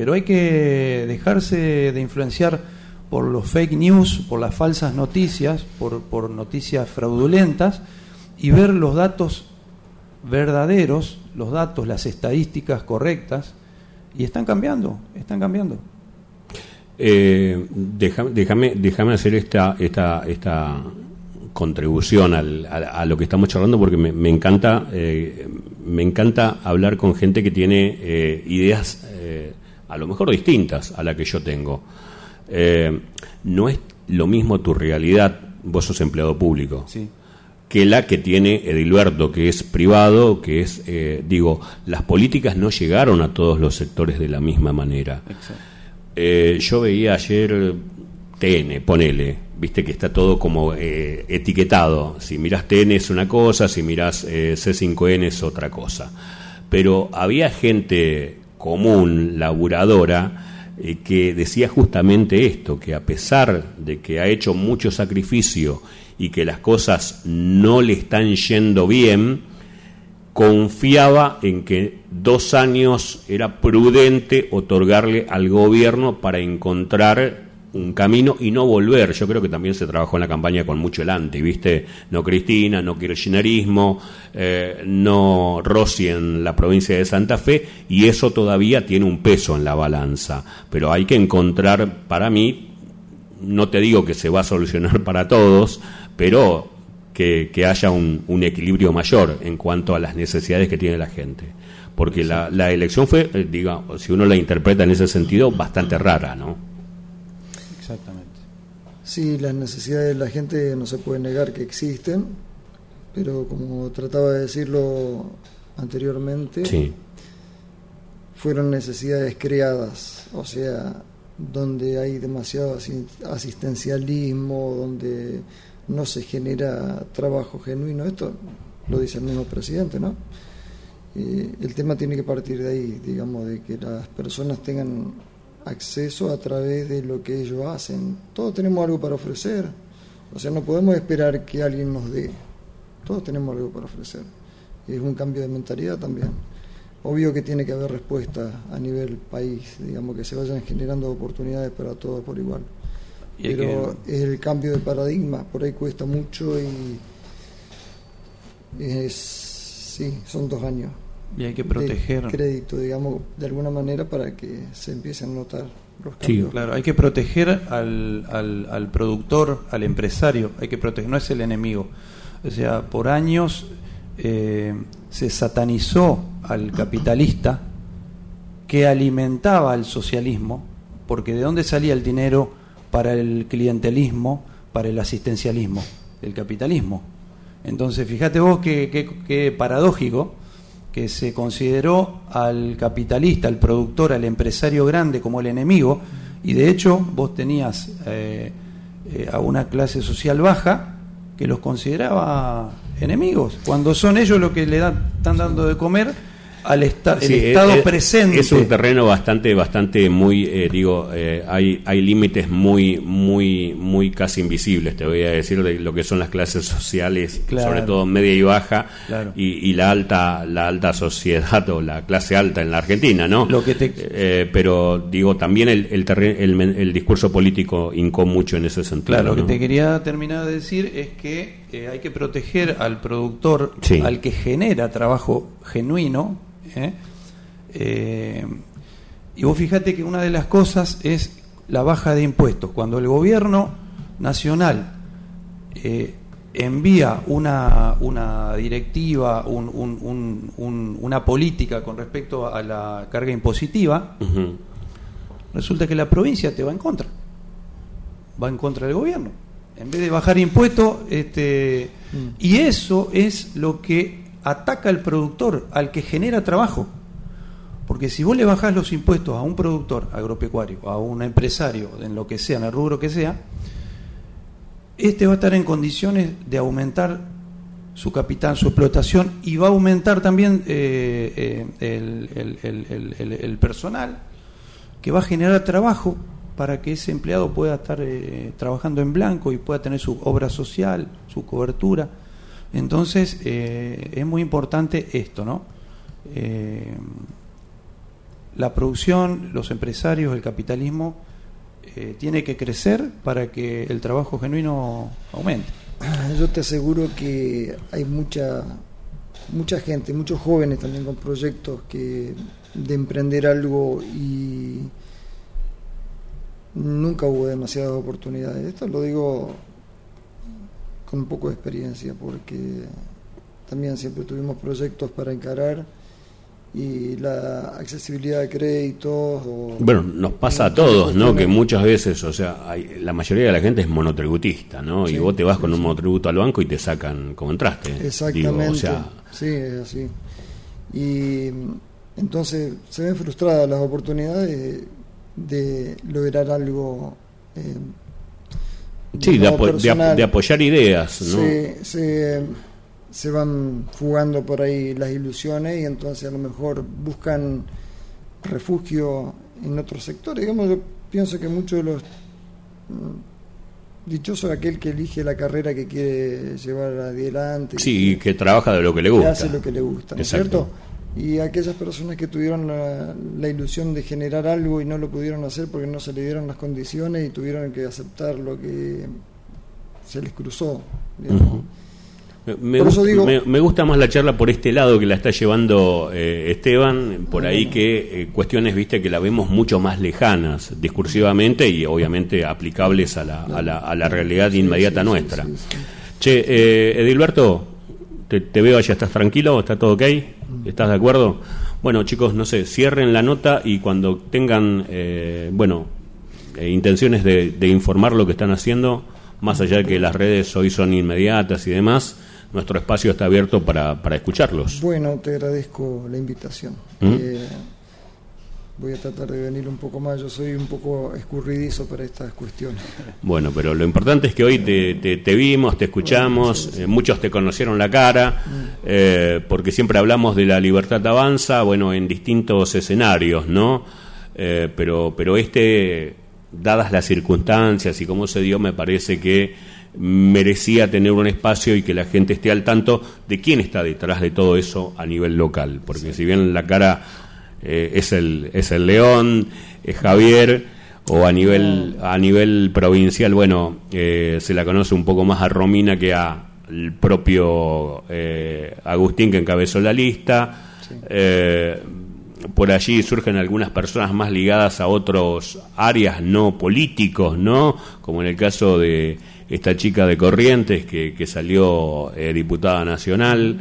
pero hay que dejarse de influenciar por los fake news, por las falsas noticias, por, por noticias fraudulentas, y ver los datos verdaderos, los datos, las estadísticas correctas, y están cambiando, están cambiando. Eh, déjame, déjame, déjame hacer esta, esta, esta contribución al, a, a lo que estamos charlando, porque me, me encanta, eh, me encanta hablar con gente que tiene eh, ideas eh, a lo mejor distintas a la que yo tengo. Eh, no es lo mismo tu realidad, vos sos empleado público, sí, que la que tiene Edilberto, que es privado, que es, eh, digo, las políticas no llegaron a todos los sectores de la misma manera. Eh, yo veía ayer T N, ponele, viste que está todo como eh, etiquetado, si mirás T N es una cosa, si mirás eh, C cinco N es otra cosa, pero había gente común, laburadora, que decía justamente esto, que a pesar de que ha hecho mucho sacrificio y que las cosas no le están yendo bien, confiaba en que dos años era prudente otorgarle al gobierno para encontrar un camino y no volver. Yo creo que también se trabajó en la campaña con mucho el anti, ¿viste? No Cristina, no kirchnerismo, eh, no Rossi en la provincia de Santa Fe, y eso todavía tiene un peso en la balanza. Pero hay que encontrar, para mí, no te digo que se va a solucionar para todos, pero que, que haya un, un equilibrio mayor en cuanto a las necesidades que tiene la gente. Porque la, la elección fue, eh, diga, si uno la interpreta en ese sentido, bastante rara, ¿no? Exactamente. Sí, las necesidades de la gente no se puede negar que existen, pero como trataba de decirlo anteriormente, sí, fueron necesidades creadas, o sea, donde hay demasiado asistencialismo, donde no se genera trabajo genuino. Esto lo dice el mismo presidente, ¿no? Y el tema tiene que partir de ahí, digamos, de que las personas tengan acceso a través de lo que ellos hacen. Todos tenemos algo para ofrecer, o sea, no podemos esperar que alguien nos dé. Todos tenemos algo para ofrecer. Y es un cambio de mentalidad también. Obvio que tiene que haber respuesta a nivel país, digamos, que se vayan generando oportunidades para todos por igual. Pero que... es el cambio de paradigma, por ahí cuesta mucho y es, sí, son dos años. Y hay que proteger. De crédito, digamos, de alguna manera para que se empiecen a notar los cambios. Sí, claro, hay que proteger al, al, al productor, al empresario, hay que proteger, no es el enemigo. O sea, por años eh, se satanizó al capitalista que alimentaba al socialismo, porque ¿de dónde salía el dinero para el clientelismo, para el asistencialismo? Del capitalismo. Entonces, fíjate vos qué, qué, qué paradójico que se consideró al capitalista, al productor, al empresario grande como el enemigo, y de hecho vos tenías eh, eh, a una clase social baja que los consideraba enemigos, cuando son ellos los que le dan, están dando de comer al esta, sí, el Estado es, presente. Es un terreno bastante, bastante muy, eh, digo, eh, hay, hay límites muy, muy, muy casi invisibles, te voy a decir, de lo que son las clases sociales, claro, sobre todo media y baja, claro, y, y la alta, la alta sociedad o la clase alta en la Argentina, ¿no? Lo que te... eh, pero digo, también el, el, terreno, el, el discurso político hincó mucho en ese sentido. Claro, lo ¿no? que te quería terminar de decir es que eh, hay que proteger al productor, sí, al que genera trabajo genuino. ¿Eh? Eh, y vos fíjate que una de las cosas es la baja de impuestos. Cuando el gobierno nacional eh, envía una, una directiva, un, un, un, un, una política con respecto a la carga impositiva, uh-huh, resulta que la provincia te va en contra, va en contra del gobierno, en vez de bajar impuestos, este, uh-huh, y eso es lo que ataca al productor, al que genera trabajo. Porque si vos le bajás los impuestos a un productor agropecuario, a un empresario, en lo que sea, en el rubro que sea, este va a estar en condiciones de aumentar su capital, su explotación, y va a aumentar también eh, eh, el, el, el, el, el personal, que va a generar trabajo para que ese empleado pueda estar eh, trabajando en blanco y pueda tener su obra social, su cobertura. Entonces, eh, es muy importante esto, ¿no? Eh, la producción, los empresarios, el capitalismo eh, tiene que crecer para que el trabajo genuino aumente. Yo te aseguro que hay mucha mucha gente, muchos jóvenes también con proyectos que de emprender algo, y nunca hubo demasiadas oportunidades. Esto lo digo con un poco de experiencia, porque también siempre tuvimos proyectos para encarar, y la accesibilidad de créditos o, bueno, nos pasa a todos, ¿no? Que muchas veces, o sea, hay, la mayoría de la gente es monotributista, ¿no? Sí, y vos te vas con sí, un monotributo al banco y te sacan como entraste. Exactamente. Digo, o sea, sí, es así. Y entonces se ven frustradas las oportunidades de, de lograr algo eh, sí, de, apo de, de apoyar ideas, ¿no? Se, se, se van fugando por ahí las ilusiones, y entonces a lo mejor buscan refugio en otros sectores. Digamos, yo pienso que muchos de los dichoso es aquel que elige la carrera que quiere llevar adelante. Sí, y que, que trabaja de lo que le gusta. Que hace lo que le gusta, ¿no es cierto? Y aquellas personas que tuvieron la, la ilusión de generar algo y no lo pudieron hacer porque no se le dieron las condiciones y tuvieron que aceptar lo que se les cruzó. Uh-huh. Me, por eso digo, me, me gusta más la charla por este lado que la está llevando eh, Esteban, por ahí que eh, cuestiones, viste, que la vemos mucho más lejanas discursivamente y obviamente aplicables a la, a la, a la realidad inmediata sí, sí, nuestra. Sí, sí, sí. Che, eh, Edilberto, te, te veo allá, ¿estás tranquilo? ¿Está todo ok? ¿Estás de acuerdo? Bueno, chicos, no sé, cierren la nota y cuando tengan, eh, bueno, eh, intenciones de, de informar lo que están haciendo, más allá de que las redes hoy son inmediatas y demás, nuestro espacio está abierto para, para escucharlos. Bueno, te agradezco la invitación. ¿Mm? Eh, voy a tratar de venir un poco más, yo soy un poco escurridizo para estas cuestiones. Bueno, pero lo importante es que hoy te, te, te vimos, te escuchamos, bueno, sí, sí. Eh, muchos te conocieron la cara, mm. eh, porque siempre hablamos de la libertad avanza, bueno, en distintos escenarios, ¿no? Eh, pero, pero este, dadas las circunstancias y cómo se dio, me parece que merecía tener un espacio y que la gente esté al tanto de quién está detrás de todo eso a nivel local, porque sí. si bien la cara eh, es el es el León, es Javier, o a nivel a nivel provincial, bueno, eh, se la conoce un poco más a Romina que a el propio eh, Agustín, que encabezó la lista. Sí. Eh, por allí surgen algunas personas más ligadas a otros áreas no políticos, ¿no? Como en el caso de esta chica de Corrientes que, que salió eh, diputada nacional,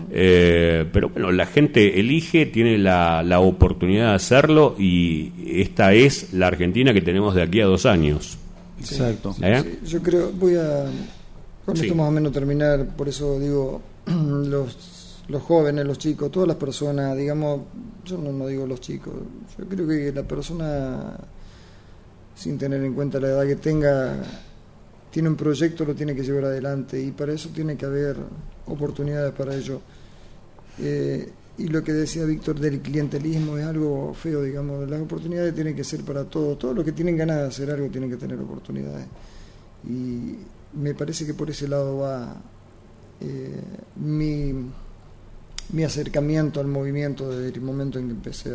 eh, pero bueno, la gente elige, tiene la, la oportunidad de hacerlo, y esta es la Argentina que tenemos de aquí a dos años. Exacto. ¿Eh? Sí, yo creo, voy a con sí. esto más o menos terminar, por eso digo, los, los jóvenes, los chicos, todas las personas, digamos, yo no, no digo los chicos, yo creo que la persona, sin tener en cuenta la edad que tenga, tiene un proyecto, lo tiene que llevar adelante, y para eso tiene que haber oportunidades para ello. Eh, y lo que decía Víctor del clientelismo es algo feo, digamos, las oportunidades tienen que ser para todos, todos los que tienen ganas de hacer algo tienen que tener oportunidades, y me parece que por ese lado va eh, mi, mi acercamiento al movimiento desde el momento en que empecé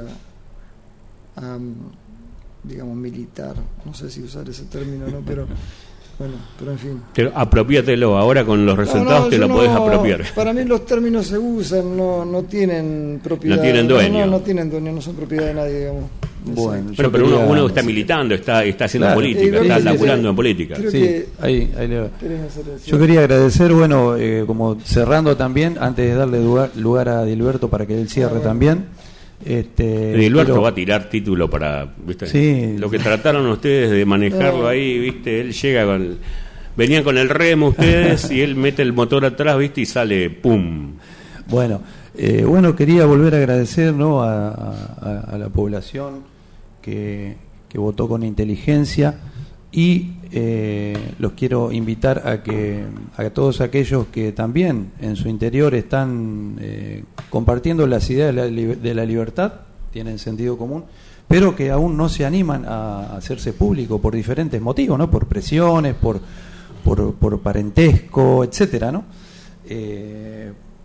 a, a digamos, militar, no sé si usar ese término, ¿no? pero bueno, pero en fin. Pero apropiátelo, ahora con los resultados no, no, te lo no, podés apropiar. Para mí los términos se usan, no, no tienen propiedad. No tienen dueño. No, no, no tienen dueño, no son propiedad de nadie, digamos. Bueno, pero, pero uno, uno está militando, está, está haciendo claro, política, eh, está laburando en política. Sí, que, ahí, ahí le va. Yo quería agradecer, bueno, eh, como cerrando también, antes de darle lugar, lugar a Edilberto para que él cierre ah, bueno. también. Este, Edilberto pero, va a tirar título para, ¿viste? Sí, lo que trataron ustedes de manejarlo no. ahí, ¿viste? Él llega con, venían con el remo ustedes y él mete el motor atrás, ¿viste? Y sale pum. Bueno, eh, bueno, quería volver a agradecer, ¿no? a, a, a la población que, que votó con inteligencia, y eh, los quiero invitar a que a todos aquellos que también en su interior están eh, compartiendo las ideas de la, de la libertad, tienen sentido común, pero que aún no se animan a hacerse público por diferentes motivos, ¿no? Por presiones, por por, por parentesco, etcétera, ¿no? Eh,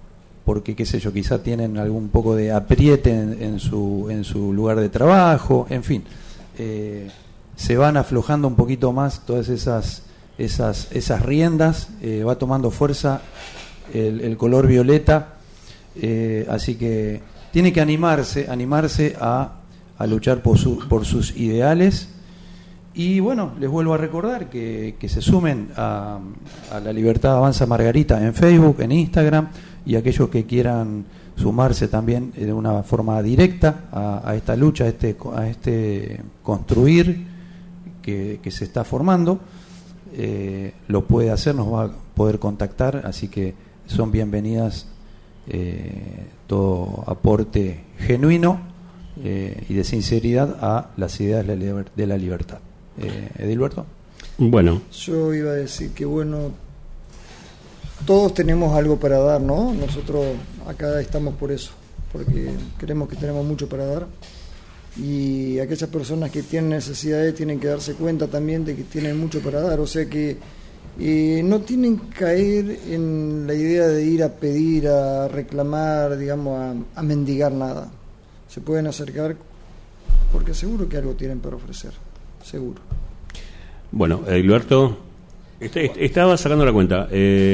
porque qué sé yo, quizá tienen algún poco de apriete en, en su en su lugar de trabajo, en fin, eh, se van aflojando un poquito más todas esas esas esas riendas, eh, va tomando fuerza el, el color violeta, eh, así que tiene que animarse animarse a, a luchar por su, por sus ideales. Y bueno, les vuelvo a recordar que, que se sumen a, a La Libertad Avanza Margarita en Facebook, en Instagram, y aquellos que quieran sumarse también de una forma directa a, a esta lucha, a este, a este construir que, que se está formando, eh, lo puede hacer, nos va a poder contactar, así que son bienvenidas eh, todo aporte genuino eh, y de sinceridad a las ideas de la, liber- de la libertad. Eh, Edilberto. Bueno, yo iba a decir que bueno, todos tenemos algo para dar, ¿no? Nosotros acá estamos por eso, porque creemos que tenemos mucho para dar, y aquellas personas que tienen necesidades tienen que darse cuenta también de que tienen mucho para dar, o sea que eh, no tienen que caer en la idea de ir a pedir, a reclamar, digamos, a, a mendigar nada. Se pueden acercar porque seguro que algo tienen para ofrecer. Seguro. Bueno, Edilberto, este, estaba sacando la cuenta.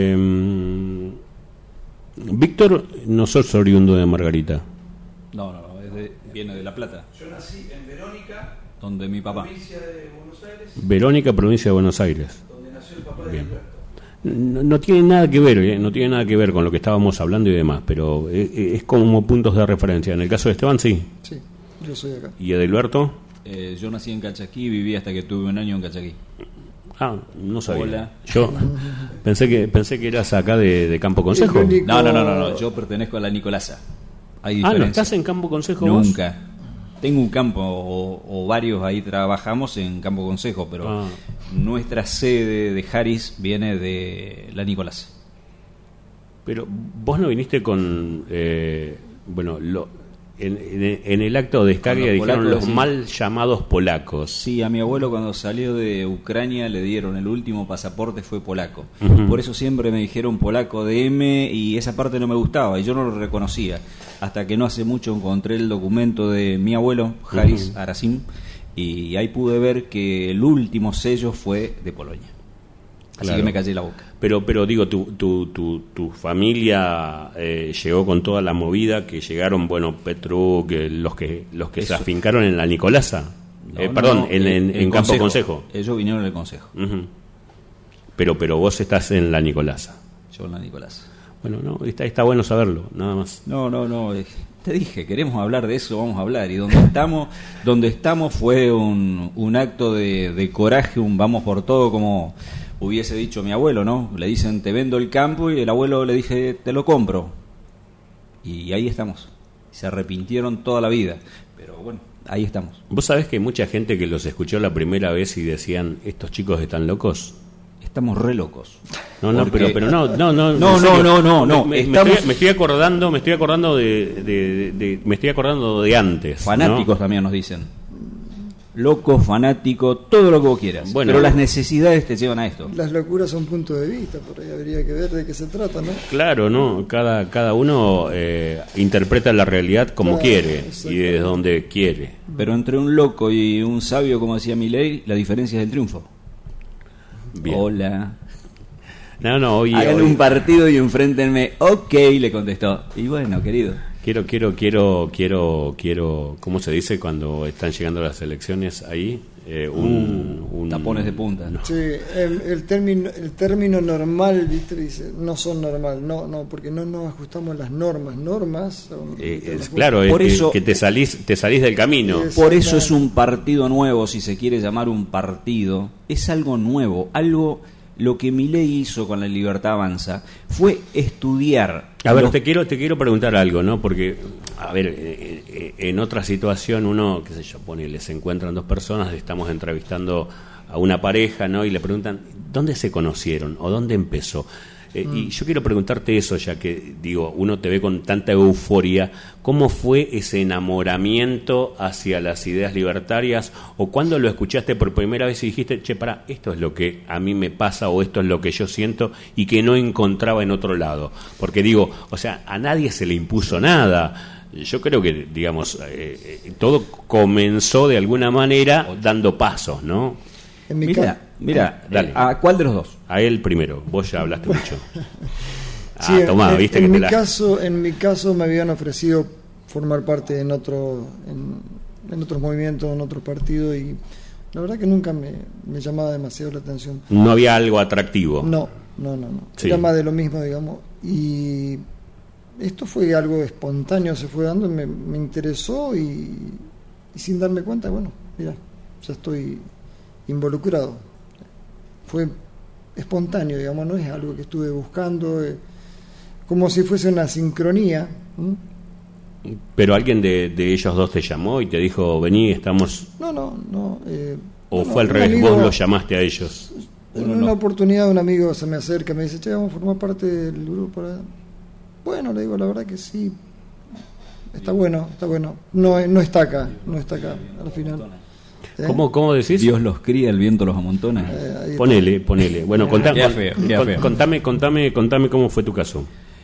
Eh, Víctor no sos oriundo de Margarita. No, no, no, es de, viene de La Plata. Yo nací en Verónica, donde mi papá. provincia de Buenos Aires, Verónica, provincia de Buenos Aires. donde nació el papá de Bien. Edilberto. No, no tiene nada que ver, ¿eh? No tiene nada que ver con lo que estábamos hablando y demás, pero es, es como puntos de referencia. En el caso de Esteban, sí. Sí, yo soy acá. ¿Y Edilberto? Eh, yo nací en Calchaquí, viví hasta que tuve un año en Calchaquí. Ah, no sabía. Hola. Yo pensé que pensé que eras acá de, de Campo Consejo. El único- No, no, no, no, no, yo pertenezco a la Nicolasa. Hay Ah, diferencia. ¿no estás en Campo Consejo vos? Nunca. Tengo un campo o, o varios ahí trabajamos en Campo Consejo, pero Ah. nuestra sede de Harris viene de la Nicolasa. Pero vos no viniste con... eh, bueno, lo, en, en- en el acto de descarga Con los dijeron polacos, los sí. mal llamados polacos. Sí, a mi abuelo cuando salió de Ucrania le dieron el último pasaporte, fue polaco. Ujú. Por eso siempre me dijeron polaco de M y esa parte no me gustaba y yo no lo reconocía. Hasta que no hace mucho encontré el documento de mi abuelo, Haris Ujú. Arasim, y ahí pude ver que el último sello fue de Polonia. Así Claro. que me callé la boca. Pero, pero digo, tu, tu, tu, tu familia eh, llegó con toda la movida que llegaron, bueno, Petru, que los que los que se Eso. afincaron en la Nicolasa. No, Eh, no, perdón, no, en, en, el en Campo Consejo. Ellos vinieron del Consejo, Ujú. Pero, pero vos estás en la Nicolasa. yo en la Nicolasa. Bueno, no, está, está bueno saberlo, nada más. No, no, no. eh, Te dije, queremos hablar de eso, vamos a hablar. Y donde estamos, donde estamos fue un, un acto de, de coraje, un vamos por todo, como hubiese dicho mi abuelo, ¿no? Le dicen, te vendo el campo, y el abuelo le dije, te lo compro. Y ahí estamos. Se arrepintieron toda la vida. Pero bueno, ahí estamos. ¿Vos sabés que hay mucha gente que los escuchó la primera vez y decían, estos chicos están locos? Estamos re locos. No, no, Porque- pero, pero no, no, no. No, en no, serio. no, no, no, Me, me estamos- estoy, me estoy acordando, me estoy acordando de, de- de- de- me estoy acordando de antes. ¿no? Fanáticos también nos dicen. Loco, fanático, todo lo que vos quieras. Bueno. Pero las necesidades te llevan a esto. Las locuras son punto de vista, por ahí habría que ver de qué se trata, ¿no? Claro, no. Cada cada uno eh, interpreta la realidad como Claro, quiere y exactamente. desde donde quiere. Pero entre un loco y un sabio, como decía Milei, la diferencia es el triunfo. Bien. Hola. No, no. Hoy, Hagan hoy un partido y enfréntenme. Ok, le contestó. Y bueno, querido. quiero, quiero, quiero, quiero, quiero. ¿Cómo se dice cuando están llegando las elecciones ahí? Eh, un, Uh, un- tapones de punta. Sí, el, el término el término normal, ¿viste? Dice, no son normal, no, no, porque no nos ajustamos a las normas, normas son Eh, de es, las claro, es Por que, eso- que te salís, te salís del camino. Es- Por eso es un partido nuevo, si se quiere llamar un partido. Es algo nuevo, algo. Lo que Milei hizo con la Libertad Avanza fue estudiar. A ver, los- te quiero te quiero preguntar algo, ¿no? Porque, a ver, eh, eh, en otra situación uno, qué sé yo, ponele, se encuentran dos personas, estamos entrevistando a una pareja, ¿no? Y le preguntan, ¿dónde se conocieron o dónde empezó? Eh, mm. Y yo quiero preguntarte eso, ya que, digo, uno te ve con tanta euforia, ¿cómo fue ese enamoramiento hacia las ideas libertarias? ¿O cuándo lo escuchaste por primera vez y dijiste, che, pará, esto es lo que a mí me pasa o esto es lo que yo siento y que no encontraba en otro lado? Porque digo, o sea, a nadie se le impuso nada. Yo creo que, digamos, eh, eh, todo comenzó de alguna manera dando pasos, ¿no? En mi Mira, ca- mira, Dale. eh, ¿a cuál de los dos? A él primero, vos ya hablaste mucho. Sí, Ah, tomá, en, viste en que mi te la... caso, en mi caso me habían ofrecido formar parte en otro, en, en otros movimientos, en otros partidos, y la verdad que nunca me, me llamaba demasiado la atención. No había algo atractivo. No, no, no, no. Sí. Era más de lo mismo, digamos. Y esto fue algo espontáneo, se fue dando, me, me interesó y, y sin darme cuenta, bueno, mira, ya estoy involucrado. Fue espontáneo, digamos, no es algo que estuve buscando, eh, como si fuese una sincronía. ¿Mm? Pero alguien de, de ellos dos te llamó y te dijo, vení, estamos... No, no, no. Eh, ¿O no, fue al un revés, amigo- vos los llamaste a ellos? En Uno una no. oportunidad un amigo se me acerca y me dice, che, vamos a formar parte del grupo. Bueno, le digo, la verdad que sí, está bueno, está bueno. No, no está acá, no está acá, al final. ¿Eh? ¿Cómo, cómo decís? Dios los cría, el viento los amontona. Eh, ahí está. Ponele, ponele. Bueno, contá- Queda feo, queda con- feo. contame, contame, contame cómo fue tu caso.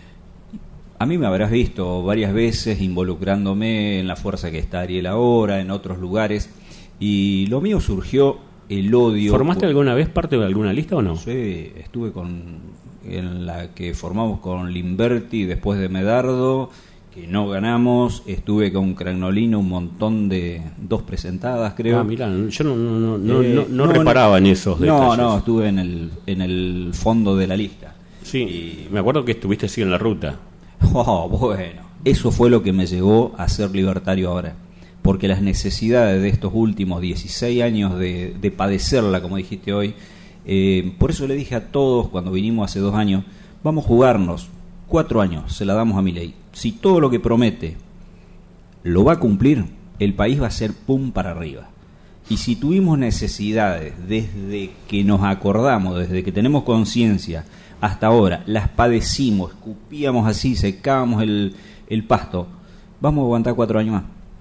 A mí me habrás visto varias veces involucrándome en la fuerza que está Ariel ahora, en otros lugares, y lo mío surgió el odio. ¿Formaste por- alguna vez parte de alguna lista o no? Sí, estuve con en la que formamos con Limberti después de Medardo, que no ganamos. Estuve con Cragnolino un montón de dos presentadas, creo. Ah, mirá, yo no, no, no, Eh, no, no reparaba en esos no, detalles. No, estuve en el, en el fondo de la lista. Sí, Y- me acuerdo que estuviste así en la ruta. Oh, bueno, eso fue lo que me llevó a ser libertario ahora. Porque las necesidades de estos últimos dieciséis años de, de padecerla, como dijiste hoy, eh, por eso le dije a todos cuando vinimos hace dos años, vamos a jugarnos cuatro años, se la damos a Milei. Si todo lo que promete lo va a cumplir, el país va a ser pum para arriba. Y si tuvimos necesidades desde que nos acordamos, desde que tenemos conciencia hasta ahora, las padecimos, escupíamos así, secábamos el, el pasto, vamos a aguantar cuatro años más.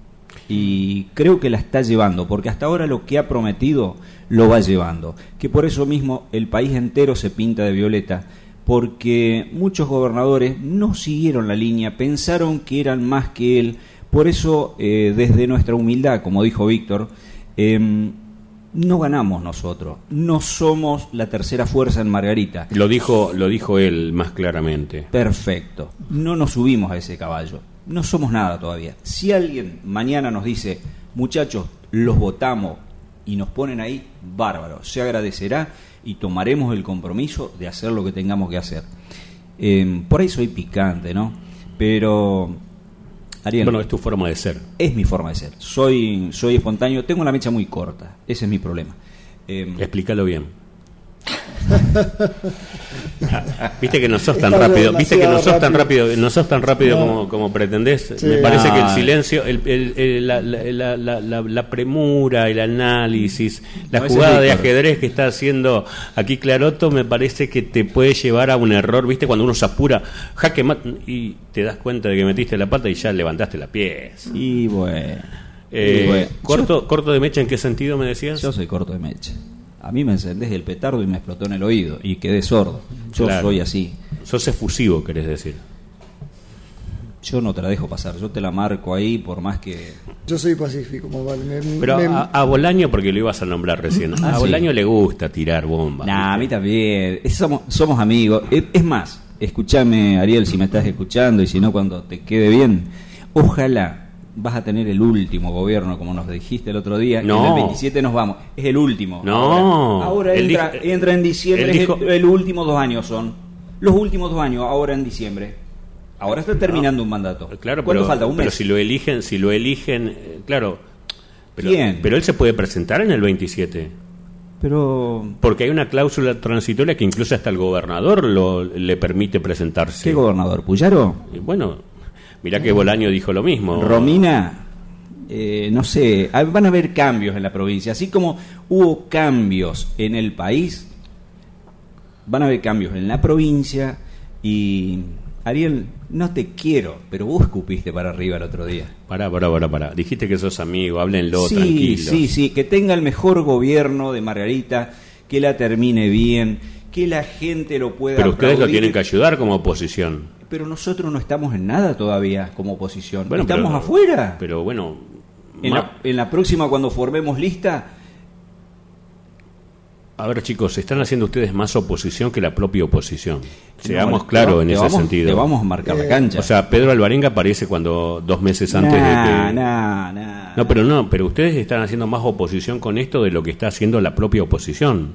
Y creo que la está llevando, porque hasta ahora lo que ha prometido lo va llevando. Que por eso mismo el país entero se pinta de violeta, porque muchos gobernadores no siguieron la línea, pensaron que eran más que él. Por eso, eh, desde nuestra humildad, como dijo Víctor, eh, no ganamos nosotros, no somos la tercera fuerza en Margarita. Lo dijo, lo dijo él más claramente. Perfecto, no nos subimos a ese caballo, no somos nada todavía. Si alguien mañana nos dice, muchachos, los votamos y nos ponen ahí, bárbaro, se agradecerá y tomaremos el compromiso de hacer lo que tengamos que hacer. Eh, por ahí soy picante, ¿no? Pero, Ariel, Bueno, es tu forma de ser. es mi forma de ser. Soy, soy espontáneo, tengo la mecha muy corta, ese es mi problema. Eh, Explícalo bien. Viste que no sos tan Está rápido, viste que no sos tan rápido. rápido, no sos tan rápido No. como, como pretendés. Sí. Me parece que el Ah. silencio, el, el- el- la, la- la- la- la- la premura, el análisis, la No, ese jugada es de Víctor. ajedrez que está haciendo aquí Clarotto, me parece que te puede llevar a un error, viste, cuando uno se apura, jaque mate, y te das cuenta de que metiste la pata y ya levantaste la pieza. y bueno, Eh, y bueno, corto, corto de mecha, ¿en qué sentido me decías? yo soy corto de mecha. A mí me encendés el petardo y me explotó en el oído y quedé sordo. Yo Claro. soy así. Sos efusivo, querés decir. Yo no te la dejo pasar, yo te la marco ahí por más que... Yo soy pacífico, más vale. Me- Pero me- a, a Bolaño, porque lo ibas a nombrar recién, Ah, a sí. Bolaño le gusta tirar bombas. Nah, a mí ¿viste? también. Es- somos, somos amigos. Es, es más, escúchame, Ariel, si me estás escuchando y si no, cuando te quede bien. Ojalá vas a tener el último gobierno, como nos dijiste el otro día. No. En el veintisiete nos vamos. Es el último. No. Ahora, ahora Él entra, dijo- entra en diciembre. él es dijo- el, el último dos años son. Los últimos dos años, ahora en diciembre. Ahora está terminando un mandato. Claro, ¿Cuánto pero, falta? ¿Un pero mes? si lo eligen, si lo eligen, eh, claro. Pero, ¿Quién? pero él se puede presentar en el veintisiete. Pero... Porque hay una cláusula transitoria que incluso hasta el gobernador lo, le permite presentarse. ¿Qué gobernador? ¿Puyaro? Y bueno, mirá que Bolaño dijo lo mismo. Romina, eh, no sé, ah, van a haber cambios en la provincia, así como hubo cambios en el país, van a haber cambios en la provincia y... Ariel, no te quiero, pero vos escupiste para arriba el otro día. Pará, pará, pará, pará. Dijiste que sos amigo, háblenlo, sí, tranquilos. Sí, sí, que tenga el mejor gobierno de Margarita, que la termine bien, que la gente lo pueda Pero ustedes aplaudir. lo tienen que ayudar como oposición. Pero nosotros no estamos en nada todavía como oposición. Bueno, estamos pero, afuera. Pero bueno... En ma- la, en la próxima, cuando formemos lista... A ver, chicos, están haciendo ustedes más oposición que la propia oposición. Seamos No, claros te en te ese vamos, sentido. Te vamos a marcar la Eh, cancha. O sea, Pedro Alvarenga aparece cuando dos meses antes nah, de que... nah, nah. No, pero no, pero ustedes están haciendo más oposición con esto de lo que está haciendo la propia oposición.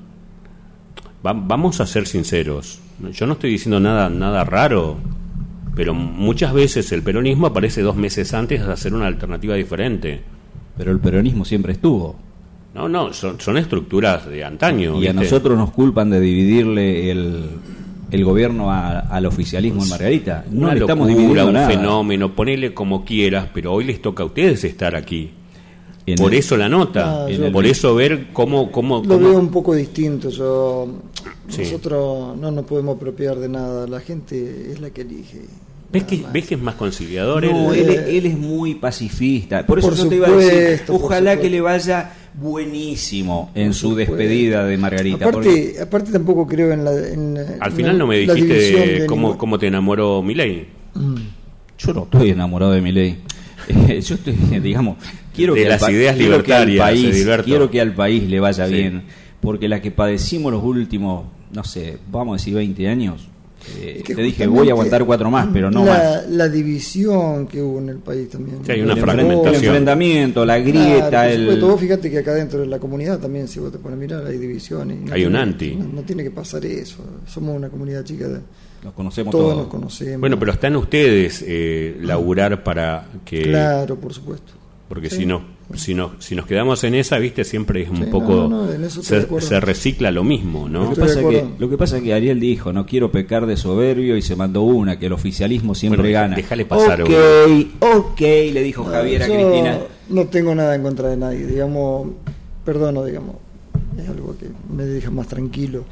Va- vamos a ser sinceros. Yo no estoy diciendo nada, nada raro, pero muchas veces el peronismo aparece dos meses antes de hacer una alternativa diferente. Pero el peronismo siempre estuvo. No, no, son, son estructuras de antaño. Y a ¿viste? nosotros nos culpan de dividirle el, el gobierno a- al oficialismo en Margarita. No Una le estamos locura, dividiendo un nada. fenómeno, ponele como quieras, pero hoy les toca a ustedes estar aquí. En Por el- eso la nota, Ah, yo- por eso ver cómo... cómo, Lo cómo- veo un poco distinto. Yo, Sí. Nosotros no nos podemos apropiar de nada. La gente es la que elige. ¿Ves, nada que, más. ¿Ves que es más conciliador? No, él? él, es- él es muy pacifista. Por eso Por yo te iba a decir, supuesto, por ojalá supuesto. que le vaya buenísimo en Por su supuesto. despedida de Margarita. Aparte, porque- aparte tampoco creo en la... en, Al en final no me la dijiste división de de cómo, ningún- cómo te enamoró Milei. Mm. Yo no estoy enamorado de mi ley. Yo estoy, digamos, quiero De que las al pa- ideas quiero que al libertarias, país, Edilberto. quiero que al país le vaya Sí. bien, porque la que padecimos los últimos, no sé, vamos a decir veinte años. eh, Es que te dije, justamente voy a aguantar cuatro más, pero no la, más. La división que hubo en el país también. Sí, hay una El enfren- fragmentación. El enfrentamiento, la Claro, grieta, por el... supuesto. Vos fíjate que acá dentro de la comunidad también, si vos te pones a mirar, hay divisiones. y no Hay un tiene- anti. No, no tiene que pasar eso. Somos una comunidad chica. De, Nos conocemos todos todos. nos conocemos. Bueno, pero están ustedes eh, laburar para que... Claro, por supuesto. Porque Sí. si no, si nos, si nos quedamos en esa, viste, siempre es un Sí, poco... no, no, en eso estoy de se, acuerdo. se recicla lo mismo, ¿no? Lo que, Estoy de pasa que, acuerdo. lo que pasa es que Ariel dijo, no quiero pecar de soberbio y se mandó una, que el oficialismo siempre Bueno, gana. déjale pasar, Ok, Hugo. ok, le dijo Javier a Yo Cristina. no tengo nada en contra de nadie. Digamos, perdono, digamos. Es algo que me deja más tranquilo.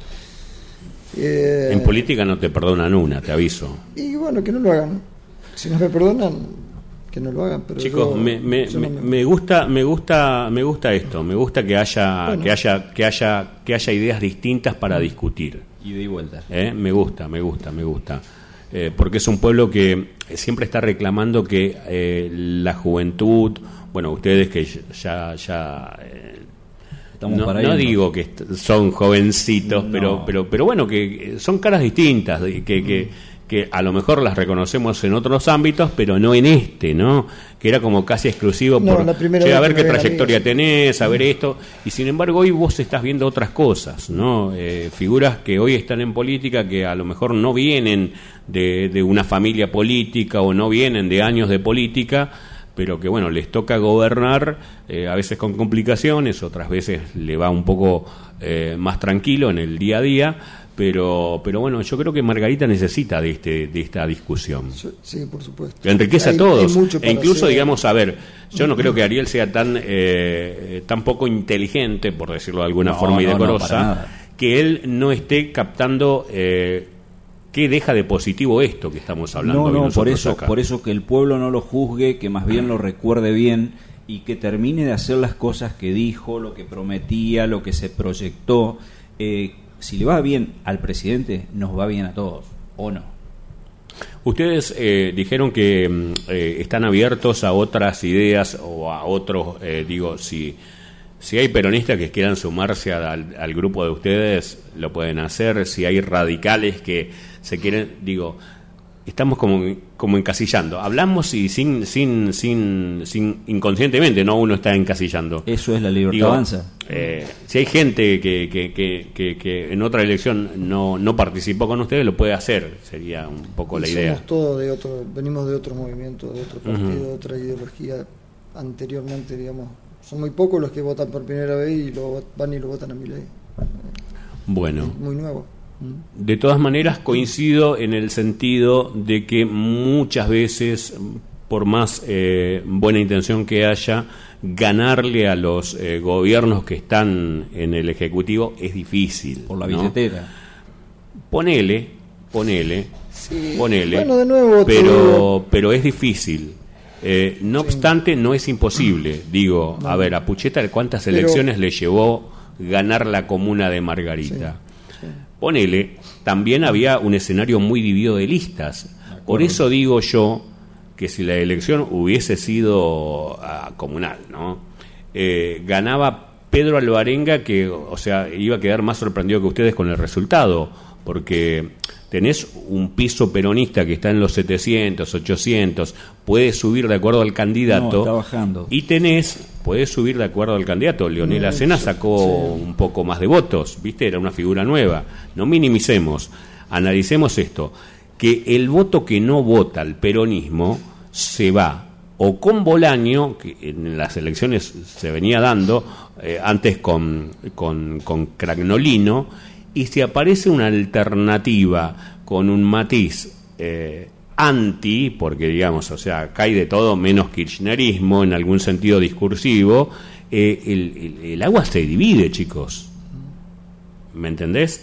Eh, En política no te perdonan una, te aviso. Y bueno, que no lo hagan. Si no me perdonan, que no lo hagan. Pero Chicos, yo- me, me, yo me, no me- me gusta, me gusta, me gusta esto. Me gusta que haya, Bueno. que haya, que haya, que haya ideas distintas para discutir. Y de vuelta. ¿eh? Me gusta, me gusta, me gusta. Eh, porque es un pueblo que siempre está reclamando que eh, la juventud, bueno, ustedes que ya, ya eh, Estamos no, para no irnos. digo que est- son jovencitos, No. pero, pero, pero bueno, que son caras distintas, de- que, que, que a lo mejor las reconocemos en otros ámbitos, pero no en este, ¿no? Que era como casi exclusivo No, por, la primera che, a vez ver que qué me ven a trayectoria mí. tenés, a ver esto, y sin embargo hoy vos estás viendo otras cosas, ¿no? Eh, figuras que hoy están en política que a lo mejor no vienen de, de una familia política o no vienen de años de política, pero que bueno, les toca gobernar, eh, a veces con complicaciones, otras veces le va un poco eh, más tranquilo en el día a día, pero pero bueno, yo creo que Margarita necesita de este de esta discusión. Sí, por supuesto. Que enriquece Hay- a todos, hay mucho e para incluso, hacer. digamos, a ver, yo no creo que Ariel sea tan eh, tan poco inteligente, por decirlo de alguna No, forma y no, no, para decorosa, nada. que él no esté captando eh, qué deja de positivo esto que estamos hablando No, hoy no, por nosotros eso, acá. por eso que el pueblo no lo juzgue, que más bien lo recuerde bien y que termine de hacer las cosas que dijo, lo que prometía, lo que se proyectó. Eh, si le va bien al presidente, nos va bien a todos, ¿o no? Ustedes eh, dijeron que mm, eh, están abiertos a otras ideas o a otros, eh, digo, si si hay peronistas que quieran sumarse al, al grupo de ustedes, lo pueden hacer. Si hay radicales que se quieren, digo, estamos como, como encasillando. Hablamos y sin, sin, sin, sin inconscientemente, no uno está encasillando. Eso es la libertad Digo, avanza. eh, si hay gente que, que, que, que, que en otra elección no, no participó con ustedes, lo puede hacer, sería un poco la Y idea. Somos todos de otro, venimos de otro movimiento, de otro partido, de otra ideología anteriormente, digamos. Son muy pocos los que votan por primera vez y lo, van y lo votan a mi ley. Bueno, Muy nuevo. Mm. de todas maneras coincido en el sentido de que muchas veces, por más eh, buena intención que haya, ganarle a los eh, gobiernos que están en el Ejecutivo es difícil. Por la ¿no? billetera. Ponele, ponele, Sí, ponele, bueno, de nuevo, pero, pero es difícil. Eh, no Sí. obstante, no es imposible. Digo, No. a ver, a Pucheta, ¿cuántas Pero- elecciones le llevó ganar la comuna de Margarita? Sí, sí. Ponele, también había un escenario muy dividido de listas. Por eso digo yo que si la elección hubiese sido uh, comunal, ¿no? Eh, ganaba Pedro Alvarenga, que, o sea, iba a quedar más sorprendido que ustedes con el resultado, porque tenés un piso peronista que está en los setecientos, ochocientos, puede subir de acuerdo al candidato. No, está bajando. Y tenés, puede subir de acuerdo al candidato. Leonel Acena sacó sí. un poco más de votos, ¿viste? Era una figura nueva. No minimicemos, analicemos esto, que el voto que no vota al peronismo se va o con Bolaño, que en las elecciones se venía dando, eh, antes con, con, con Cragnolino, y si aparece una alternativa con un matiz eh, anti, porque digamos, o sea, cae de todo menos kirchnerismo en algún sentido discursivo, eh, el, el, el agua se divide, chicos. ¿Me entendés?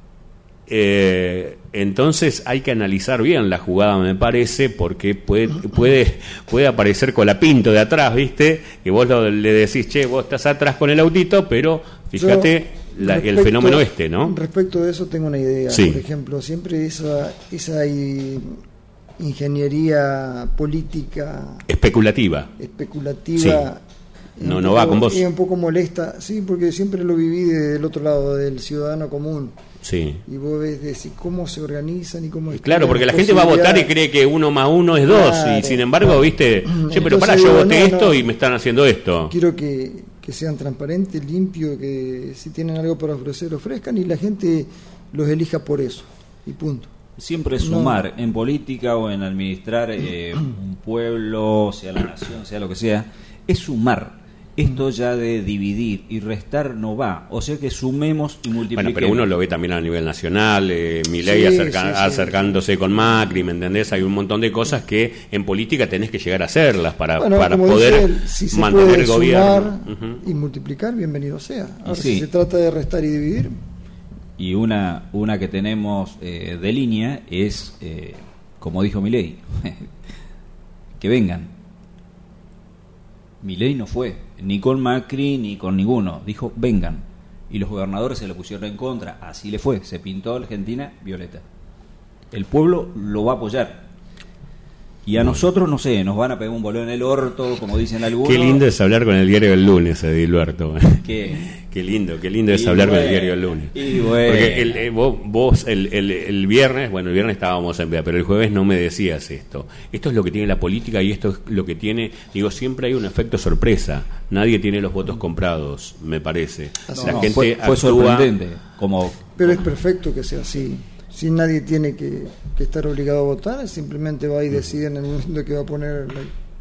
Eh, entonces hay que analizar bien la jugada, me parece, porque puede puede puede aparecer Colapinto de atrás, ¿viste? Que vos lo, le decís, che, vos estás atrás con el autito, pero fíjate la, Respecto- el fenómeno este, ¿no? Respecto de eso tengo una idea. Sí. Por ejemplo, siempre esa, esa i- ingeniería política Especulativa. especulativa Sí. es No, un no poco- va con vos. es un poco molesta, sí, porque siempre lo viví del otro lado, del ciudadano común. Sí. Y vos ves decir cómo se organizan y cómo... Claro, porque la gente va a votar y cree que uno más uno es dos, Claro. y sin embargo, viste, che, pero Entonces pará, yo digo, voté no, esto no. y me están haciendo esto. Quiero que, que sean transparentes, limpios, que si tienen algo para ofrecer, ofrezcan y la gente los elija por eso. Y punto. Siempre sumar en política o en administrar eh, un pueblo, sea la nación, sea lo que sea, es sumar. Esto ya de dividir y restar no va. O sea que sumemos y multipliquemos. Bueno, pero uno lo ve también a nivel nacional, eh, Milei Sí, acerca- sí, sí. acercándose con Macri, ¿me entendés? Hay un montón de cosas que en política tenés que llegar a hacerlas para, Bueno, para como poder dice él, si se mantener puede el gobierno. sumar Ujú. y multiplicar, bienvenido sea. Ahora, sí. si se trata de restar y dividir, Y una, una que tenemos eh, de línea es, eh, como dijo Milei, que vengan. Milei no fue, ni con Macri ni con ninguno, dijo vengan. Y los gobernadores se lo pusieron en contra, así le fue, se pintó Argentina violeta. El pueblo lo va a apoyar. Y a nosotros, no sé, nos van a pegar un bolón en el orto, como dicen algunos. Qué lindo es hablar con el diario del lunes, Edilberto. que Qué lindo, qué lindo es Y hablar con el bueno, diario del lunes. y bueno. Porque el, eh, vos, vos el, el, el viernes, bueno, el viernes estábamos en pie, pero el jueves no me decías esto. Esto es lo que tiene la política y esto es lo que tiene, digo, siempre hay un efecto sorpresa. Nadie tiene los votos comprados, me parece. No, la no, gente fue, fue actúa- sorprendente, como pero es perfecto que sea así. Si nadie tiene que, que estar obligado a votar, simplemente va y decide en el momento que va a poner la-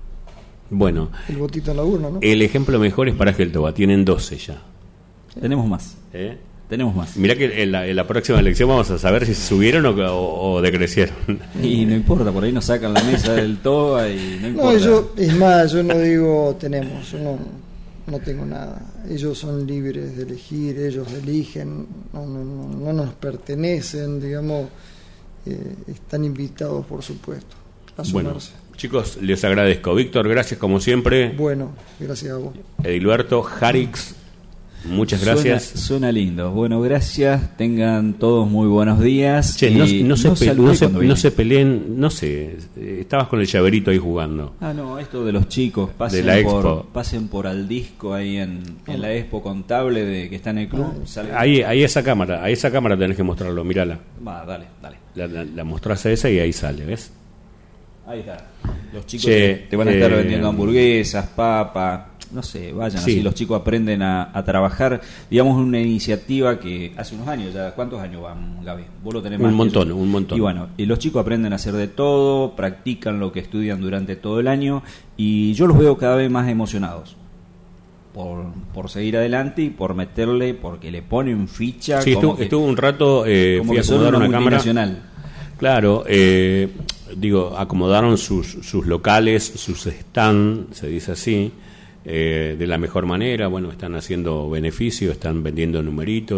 Bueno, el votito en la urna, ¿no? el ejemplo mejor es para Geltoba, tienen doce ya. tenemos más, ¿eh? tenemos más. Mirá que en la, en la próxima elección vamos a saber si subieron o, o, o decrecieron. Y no importa, por ahí nos sacan la mesa del toba y no importa. No, yo, es más, yo no digo tenemos, yo no, no tengo nada. Ellos son libres de elegir, ellos eligen, no, no, no, no nos pertenecen, digamos, eh, están invitados, por supuesto, a Bueno, sumarse. chicos, les agradezco. Víctor, gracias como siempre. Bueno, gracias a vos. Edilberto, Jarix, muchas gracias. Suena, suena lindo. Bueno, gracias. Tengan todos muy buenos días. Che, y no, no se, pe- saludé no, se, cuando vine. no se peleen, no sé, eh, estabas con el llaverito ahí jugando. Ah, no, esto de los chicos, pasen, De la por, expo. pasen por al disco ahí en, en la expo contable de que está en el club. Sale- Ahí, ahí esa cámara, a esa cámara tenés que mostrarlo, mírala. Va, dale, dale. La, la, la mostrás a esa y ahí sale, ¿ves? Ahí está. Los chicos Che, te, te van a estar eh, vendiendo hamburguesas, papa, no sé, vayan Sí. así. Los chicos aprenden a, a trabajar. Digamos, una iniciativa que hace unos años ya. ¿Cuántos años van, Gaby? Vos lo tenés Un más que montón, yo. un montón. Y bueno, y los chicos aprenden a hacer de todo, practican lo que estudian durante todo el año. Y yo los veo cada vez más emocionados. Por, por seguir adelante y por meterle, porque le ponen ficha. Sí, como estuvo, que- estuvo un rato, eh, como fui a que son acomodar una una cámara. multinacional. Claro, eh, digo, acomodaron sus, sus locales, sus stand, se dice así, eh, de la mejor manera. Bueno, están haciendo beneficio, están vendiendo numeritos,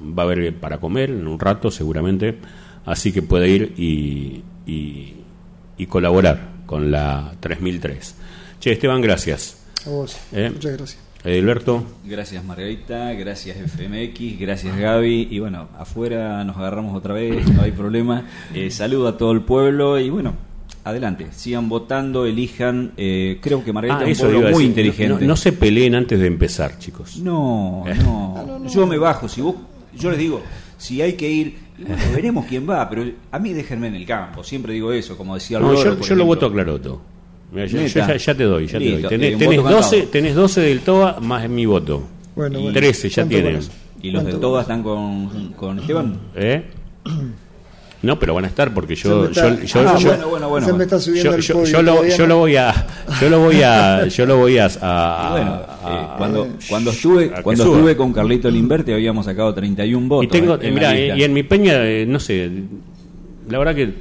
va a haber para comer en un rato seguramente, así que puede ir y, y, y colaborar con la tres mil tres. Che, Esteban, gracias. A vos, ¿Eh? muchas gracias. Edilberto. Gracias Margarita, gracias F M X, gracias Gaby, y bueno, afuera nos agarramos otra vez, no hay problema. Eh, saludo a todo el pueblo y bueno, adelante, sigan votando, elijan. Eh, creo que Margarita Ah, es un pueblo muy decir, inteligente. No, no, no se peleen antes de empezar, chicos. No, Eh. no, Ah, no, no. yo me bajo, si vos, yo les digo, si hay que ir, bueno, veremos quién va, pero a mí déjenme en el campo, siempre digo eso, como decía No, Loro, yo, por yo lo ejemplo. voto a Claroto. Mira, yo, yo Neta. ya, ya te doy, ya Listo, te doy. Tenés, eh, tenés, voto doce, cantado. tenés doce del T O A más mi voto. Bueno, Y bueno. trece ya Cuento tienen. con eso. ¿Y los de Cuento todas con están con, con Esteban? ¿Eh? No, pero van a estar porque Se yo me está- yo, yo, Ah, yo- bueno, bueno, bueno. Se me está yo, subiendo el yo- podio. yo lo, todavía yo no. lo voy a yo lo voy a yo lo voy a, a- Bueno, a- eh, cuando, cuando estuve a que cuando suba. estuve con Carlito Limberti habíamos sacado treinta y uno votos. Y tengo, en la mira, lista. y en mi peña, eh, no sé, la verdad que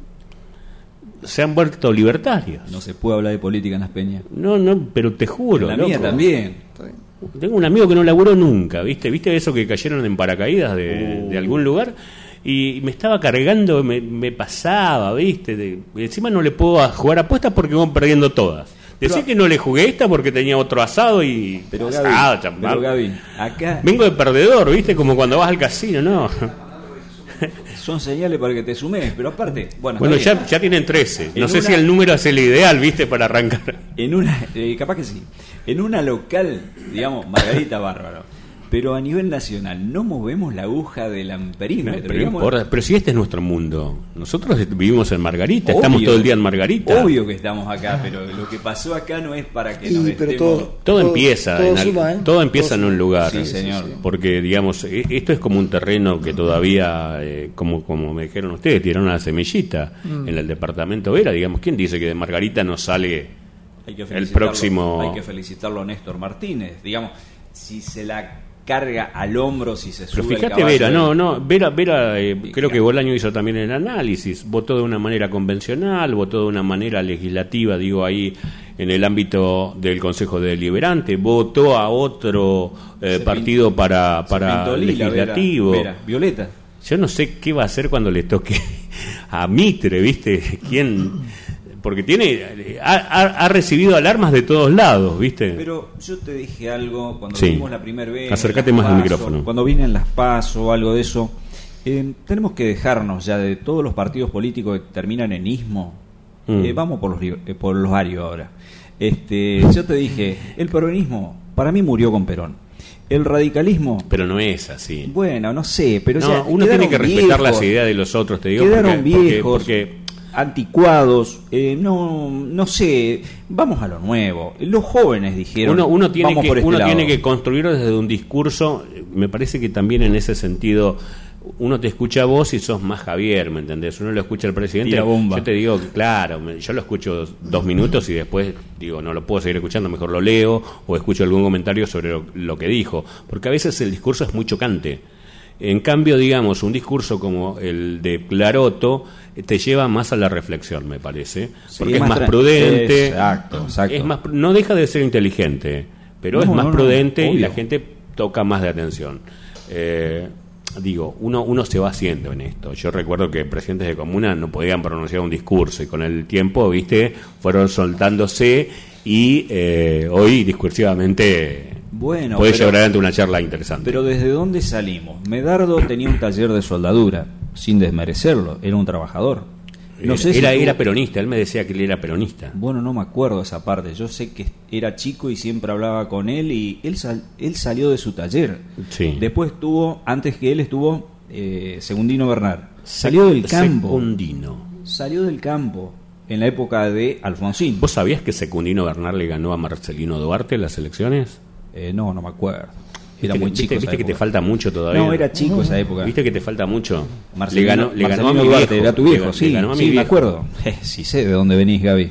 se han vuelto libertarios. No se puede hablar de política en las peñas. No, no, pero te juro, En la mía loco. también. Está bien. Tengo un amigo que no laburó nunca, ¿viste? ¿Viste eso que cayeron en paracaídas de, Uh. de algún lugar? Y me estaba cargando, me, me pasaba, ¿viste? De- encima no le puedo jugar apuestas porque van perdiendo todas. Decir Pero- que no le jugué esta porque tenía otro asado y... Pero asado, Gaby, champán. pero Gaby, acá Vengo de perdedor, ¿viste? Como cuando vas al casino, ¿no? son señales para que te sumes, pero aparte, bueno, Bueno, está bien. ya, ya tienen trece. No En sé una- si el número es el ideal, ¿viste? Para arrancar. En una, eh, capaz que sí, en una local, digamos, Margarita Bárbaro, pero a nivel nacional no movemos la aguja del No, amperímetro. pero, no digamos. importa. Pero si este es nuestro mundo. Nosotros vivimos en Margarita, Obvio. estamos todo el día en Margarita. Obvio que estamos acá, pero lo que pasó acá no es para que Y, nos pero estemos... todo- Todo empieza, todo en al- suma, ¿eh? todo empieza Todo en un suma. lugar. Sí, señor. Porque, digamos, e- esto es como un terreno que todavía, eh, como, como me dijeron ustedes, tiraron una semillita Mm. en el departamento Vera. Digamos, ¿quién dice que de Margarita no sale Hay que el felicitarlo- próximo? Hay que felicitarlo a Néstor Martínez. Digamos, si se la carga al hombro, si se sube Pero el fíjate, caballo Vera, del- no, no, Vera, Vera eh, Y creo claro. que Bolaño hizo también el análisis, votó de una manera convencional, votó de una manera legislativa, digo ahí en el ámbito del Consejo Deliberante, votó a otro eh, Se partido pin- para, se para pintó lila, legislativo. Vera, Vera, Violeta. Yo no sé qué va a hacer cuando le toque a Mitre, ¿viste? ¿Quién? Porque tiene ha, ha- ha recibido alarmas de todos lados, ¿viste? Pero yo te dije algo cuando Sí. vimos la primera vez. Acércate en las más al PASO, micrófono. Cuando vienen las PASO o algo de eso, eh, tenemos que dejarnos ya de todos los partidos políticos que terminan en ismo. Mm. Eh, vamos por los, ri- eh, por los varios ahora. Este, yo te dije, el peronismo para mí murió con Perón. El radicalismo, Pero no es así. bueno, no sé, pero No, ya uno tiene quedaron que respetar viejos. las ideas de los otros, te digo. Quedaron porque, porque- viejos, porque anticuados, eh, no, no sé, vamos a lo nuevo. Los jóvenes dijeron, uno, uno tiene, vamos que, por este uno lado. tiene que construir desde un discurso. Me parece que también en ese sentido uno te escucha a vos y sos más Javier, ¿me entendés? Uno lo escucha al presidente. Tira bomba. Yo te digo, claro, me- yo lo escucho dos minutos y después digo, no lo puedo seguir escuchando, mejor lo leo o escucho algún comentario sobre lo, lo que dijo. Porque a veces el discurso es muy chocante. En cambio, digamos, un discurso como el de Claroto eh, te lleva más a la reflexión, me parece, Sí, porque es es más más tra- prudente, Exacto, exacto. es más, no deja de ser inteligente, pero No, es más no, no, prudente y obvio. la gente toca más de atención. Eh, digo, uno, uno se va haciendo en esto. Yo recuerdo que presidentes de comuna no podían pronunciar un discurso y con el tiempo, viste, fueron soltándose y eh, hoy discursivamente Bueno, puede pero- llevar adelante una charla interesante. Pero ¿desde dónde salimos? Medardo tenía un taller de soldadura, sin desmerecerlo, era un trabajador. No era, sé si era, tuvo- era peronista, él me decía que él era peronista. Bueno, no me acuerdo esa parte. Yo sé que era chico y siempre hablaba con él y él, sal- él salió de su taller. Sí. Después estuvo, antes que él estuvo eh, Segundino Bernal. Salió del campo. Secundino. Salió del campo en la época de Alfonsín. ¿Vos sabías que Secundino Bernal le ganó a Marcelino Duarte en las elecciones? Eh, no, no me acuerdo. Era Viste muy que- chico. Viste, esa viste que te época. falta mucho todavía. No, era chico esa época. Viste que te falta mucho. Marcelino, le ganó, le ganó a Marcelino mi Duarte, viejo. era tu Le- viejo, le sí, ganó a mi sí, me viejo. acuerdo. Eh, sí sé de dónde venís, Gaby.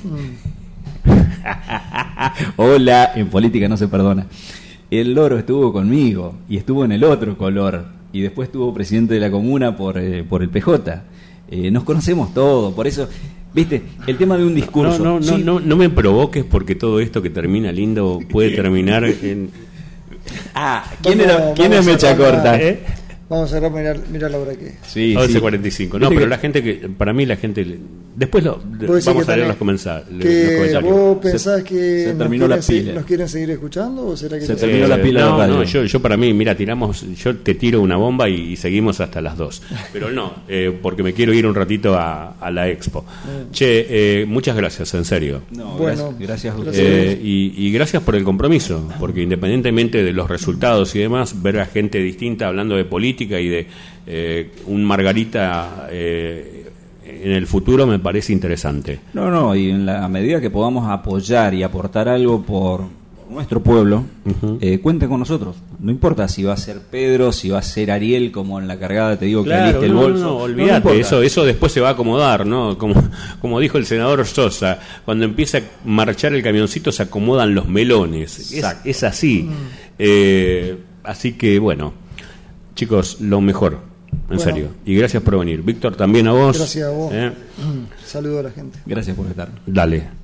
Hola, en política no se perdona. El loro estuvo conmigo y estuvo en el otro color y después estuvo presidente de la comuna por, eh, por el P J. Eh, nos conocemos todos, por eso, viste, el tema de un discurso. No, no, no, Sí, no, no me provoques porque todo esto que termina lindo puede terminar en... Ah, ¿quién, Vamos- era, ¿quién vamos es a Mecha hablar- Corta? ¿Eh? Vamos a cerrar, mirar, mirar la hora que es. Sí, once sí. cuarenta y cinco. No, pero la gente que, para mí la gente, después lo, Vos decís vamos que a leer también- los, comensa- los que comentarios. ¿Vos pensás Se- que se nos terminó quieren, la se- pila. nos quieren seguir escuchando o será que Se ya- terminó la pila de no, radio. no, yo, yo para mí, mira, tiramos, yo te tiro una bomba y, y seguimos hasta las dos. Pero no, eh, porque me quiero ir un ratito a, a la expo. Che, eh, muchas gracias, en serio. No, Bueno, gracias, gracias a gracias. ustedes. Eh, y, y gracias por el compromiso, porque independientemente de los resultados y demás, ver a gente distinta hablando de política y de eh, un Margarita eh, en el futuro me parece interesante. No, no, y en la medida que podamos apoyar y aportar algo por nuestro pueblo, Ujú. eh, cuente con nosotros. No importa si va a ser Pedro, si va a ser Ariel, como en la cargada te digo que Claro, aliste el no, bolso. no, No, olvídate, no importa. eso, eso después se va a acomodar, ¿no? Como, como dijo el senador Sosa, cuando empieza a marchar el camioncito se acomodan los melones. Es, Exacto. es así. Eh, así que, bueno, chicos, lo mejor, en Bueno. serio. Y gracias por venir. Víctor, también a vos. Gracias a vos. ¿Eh? Saludo a la gente. Gracias por estar. Dale.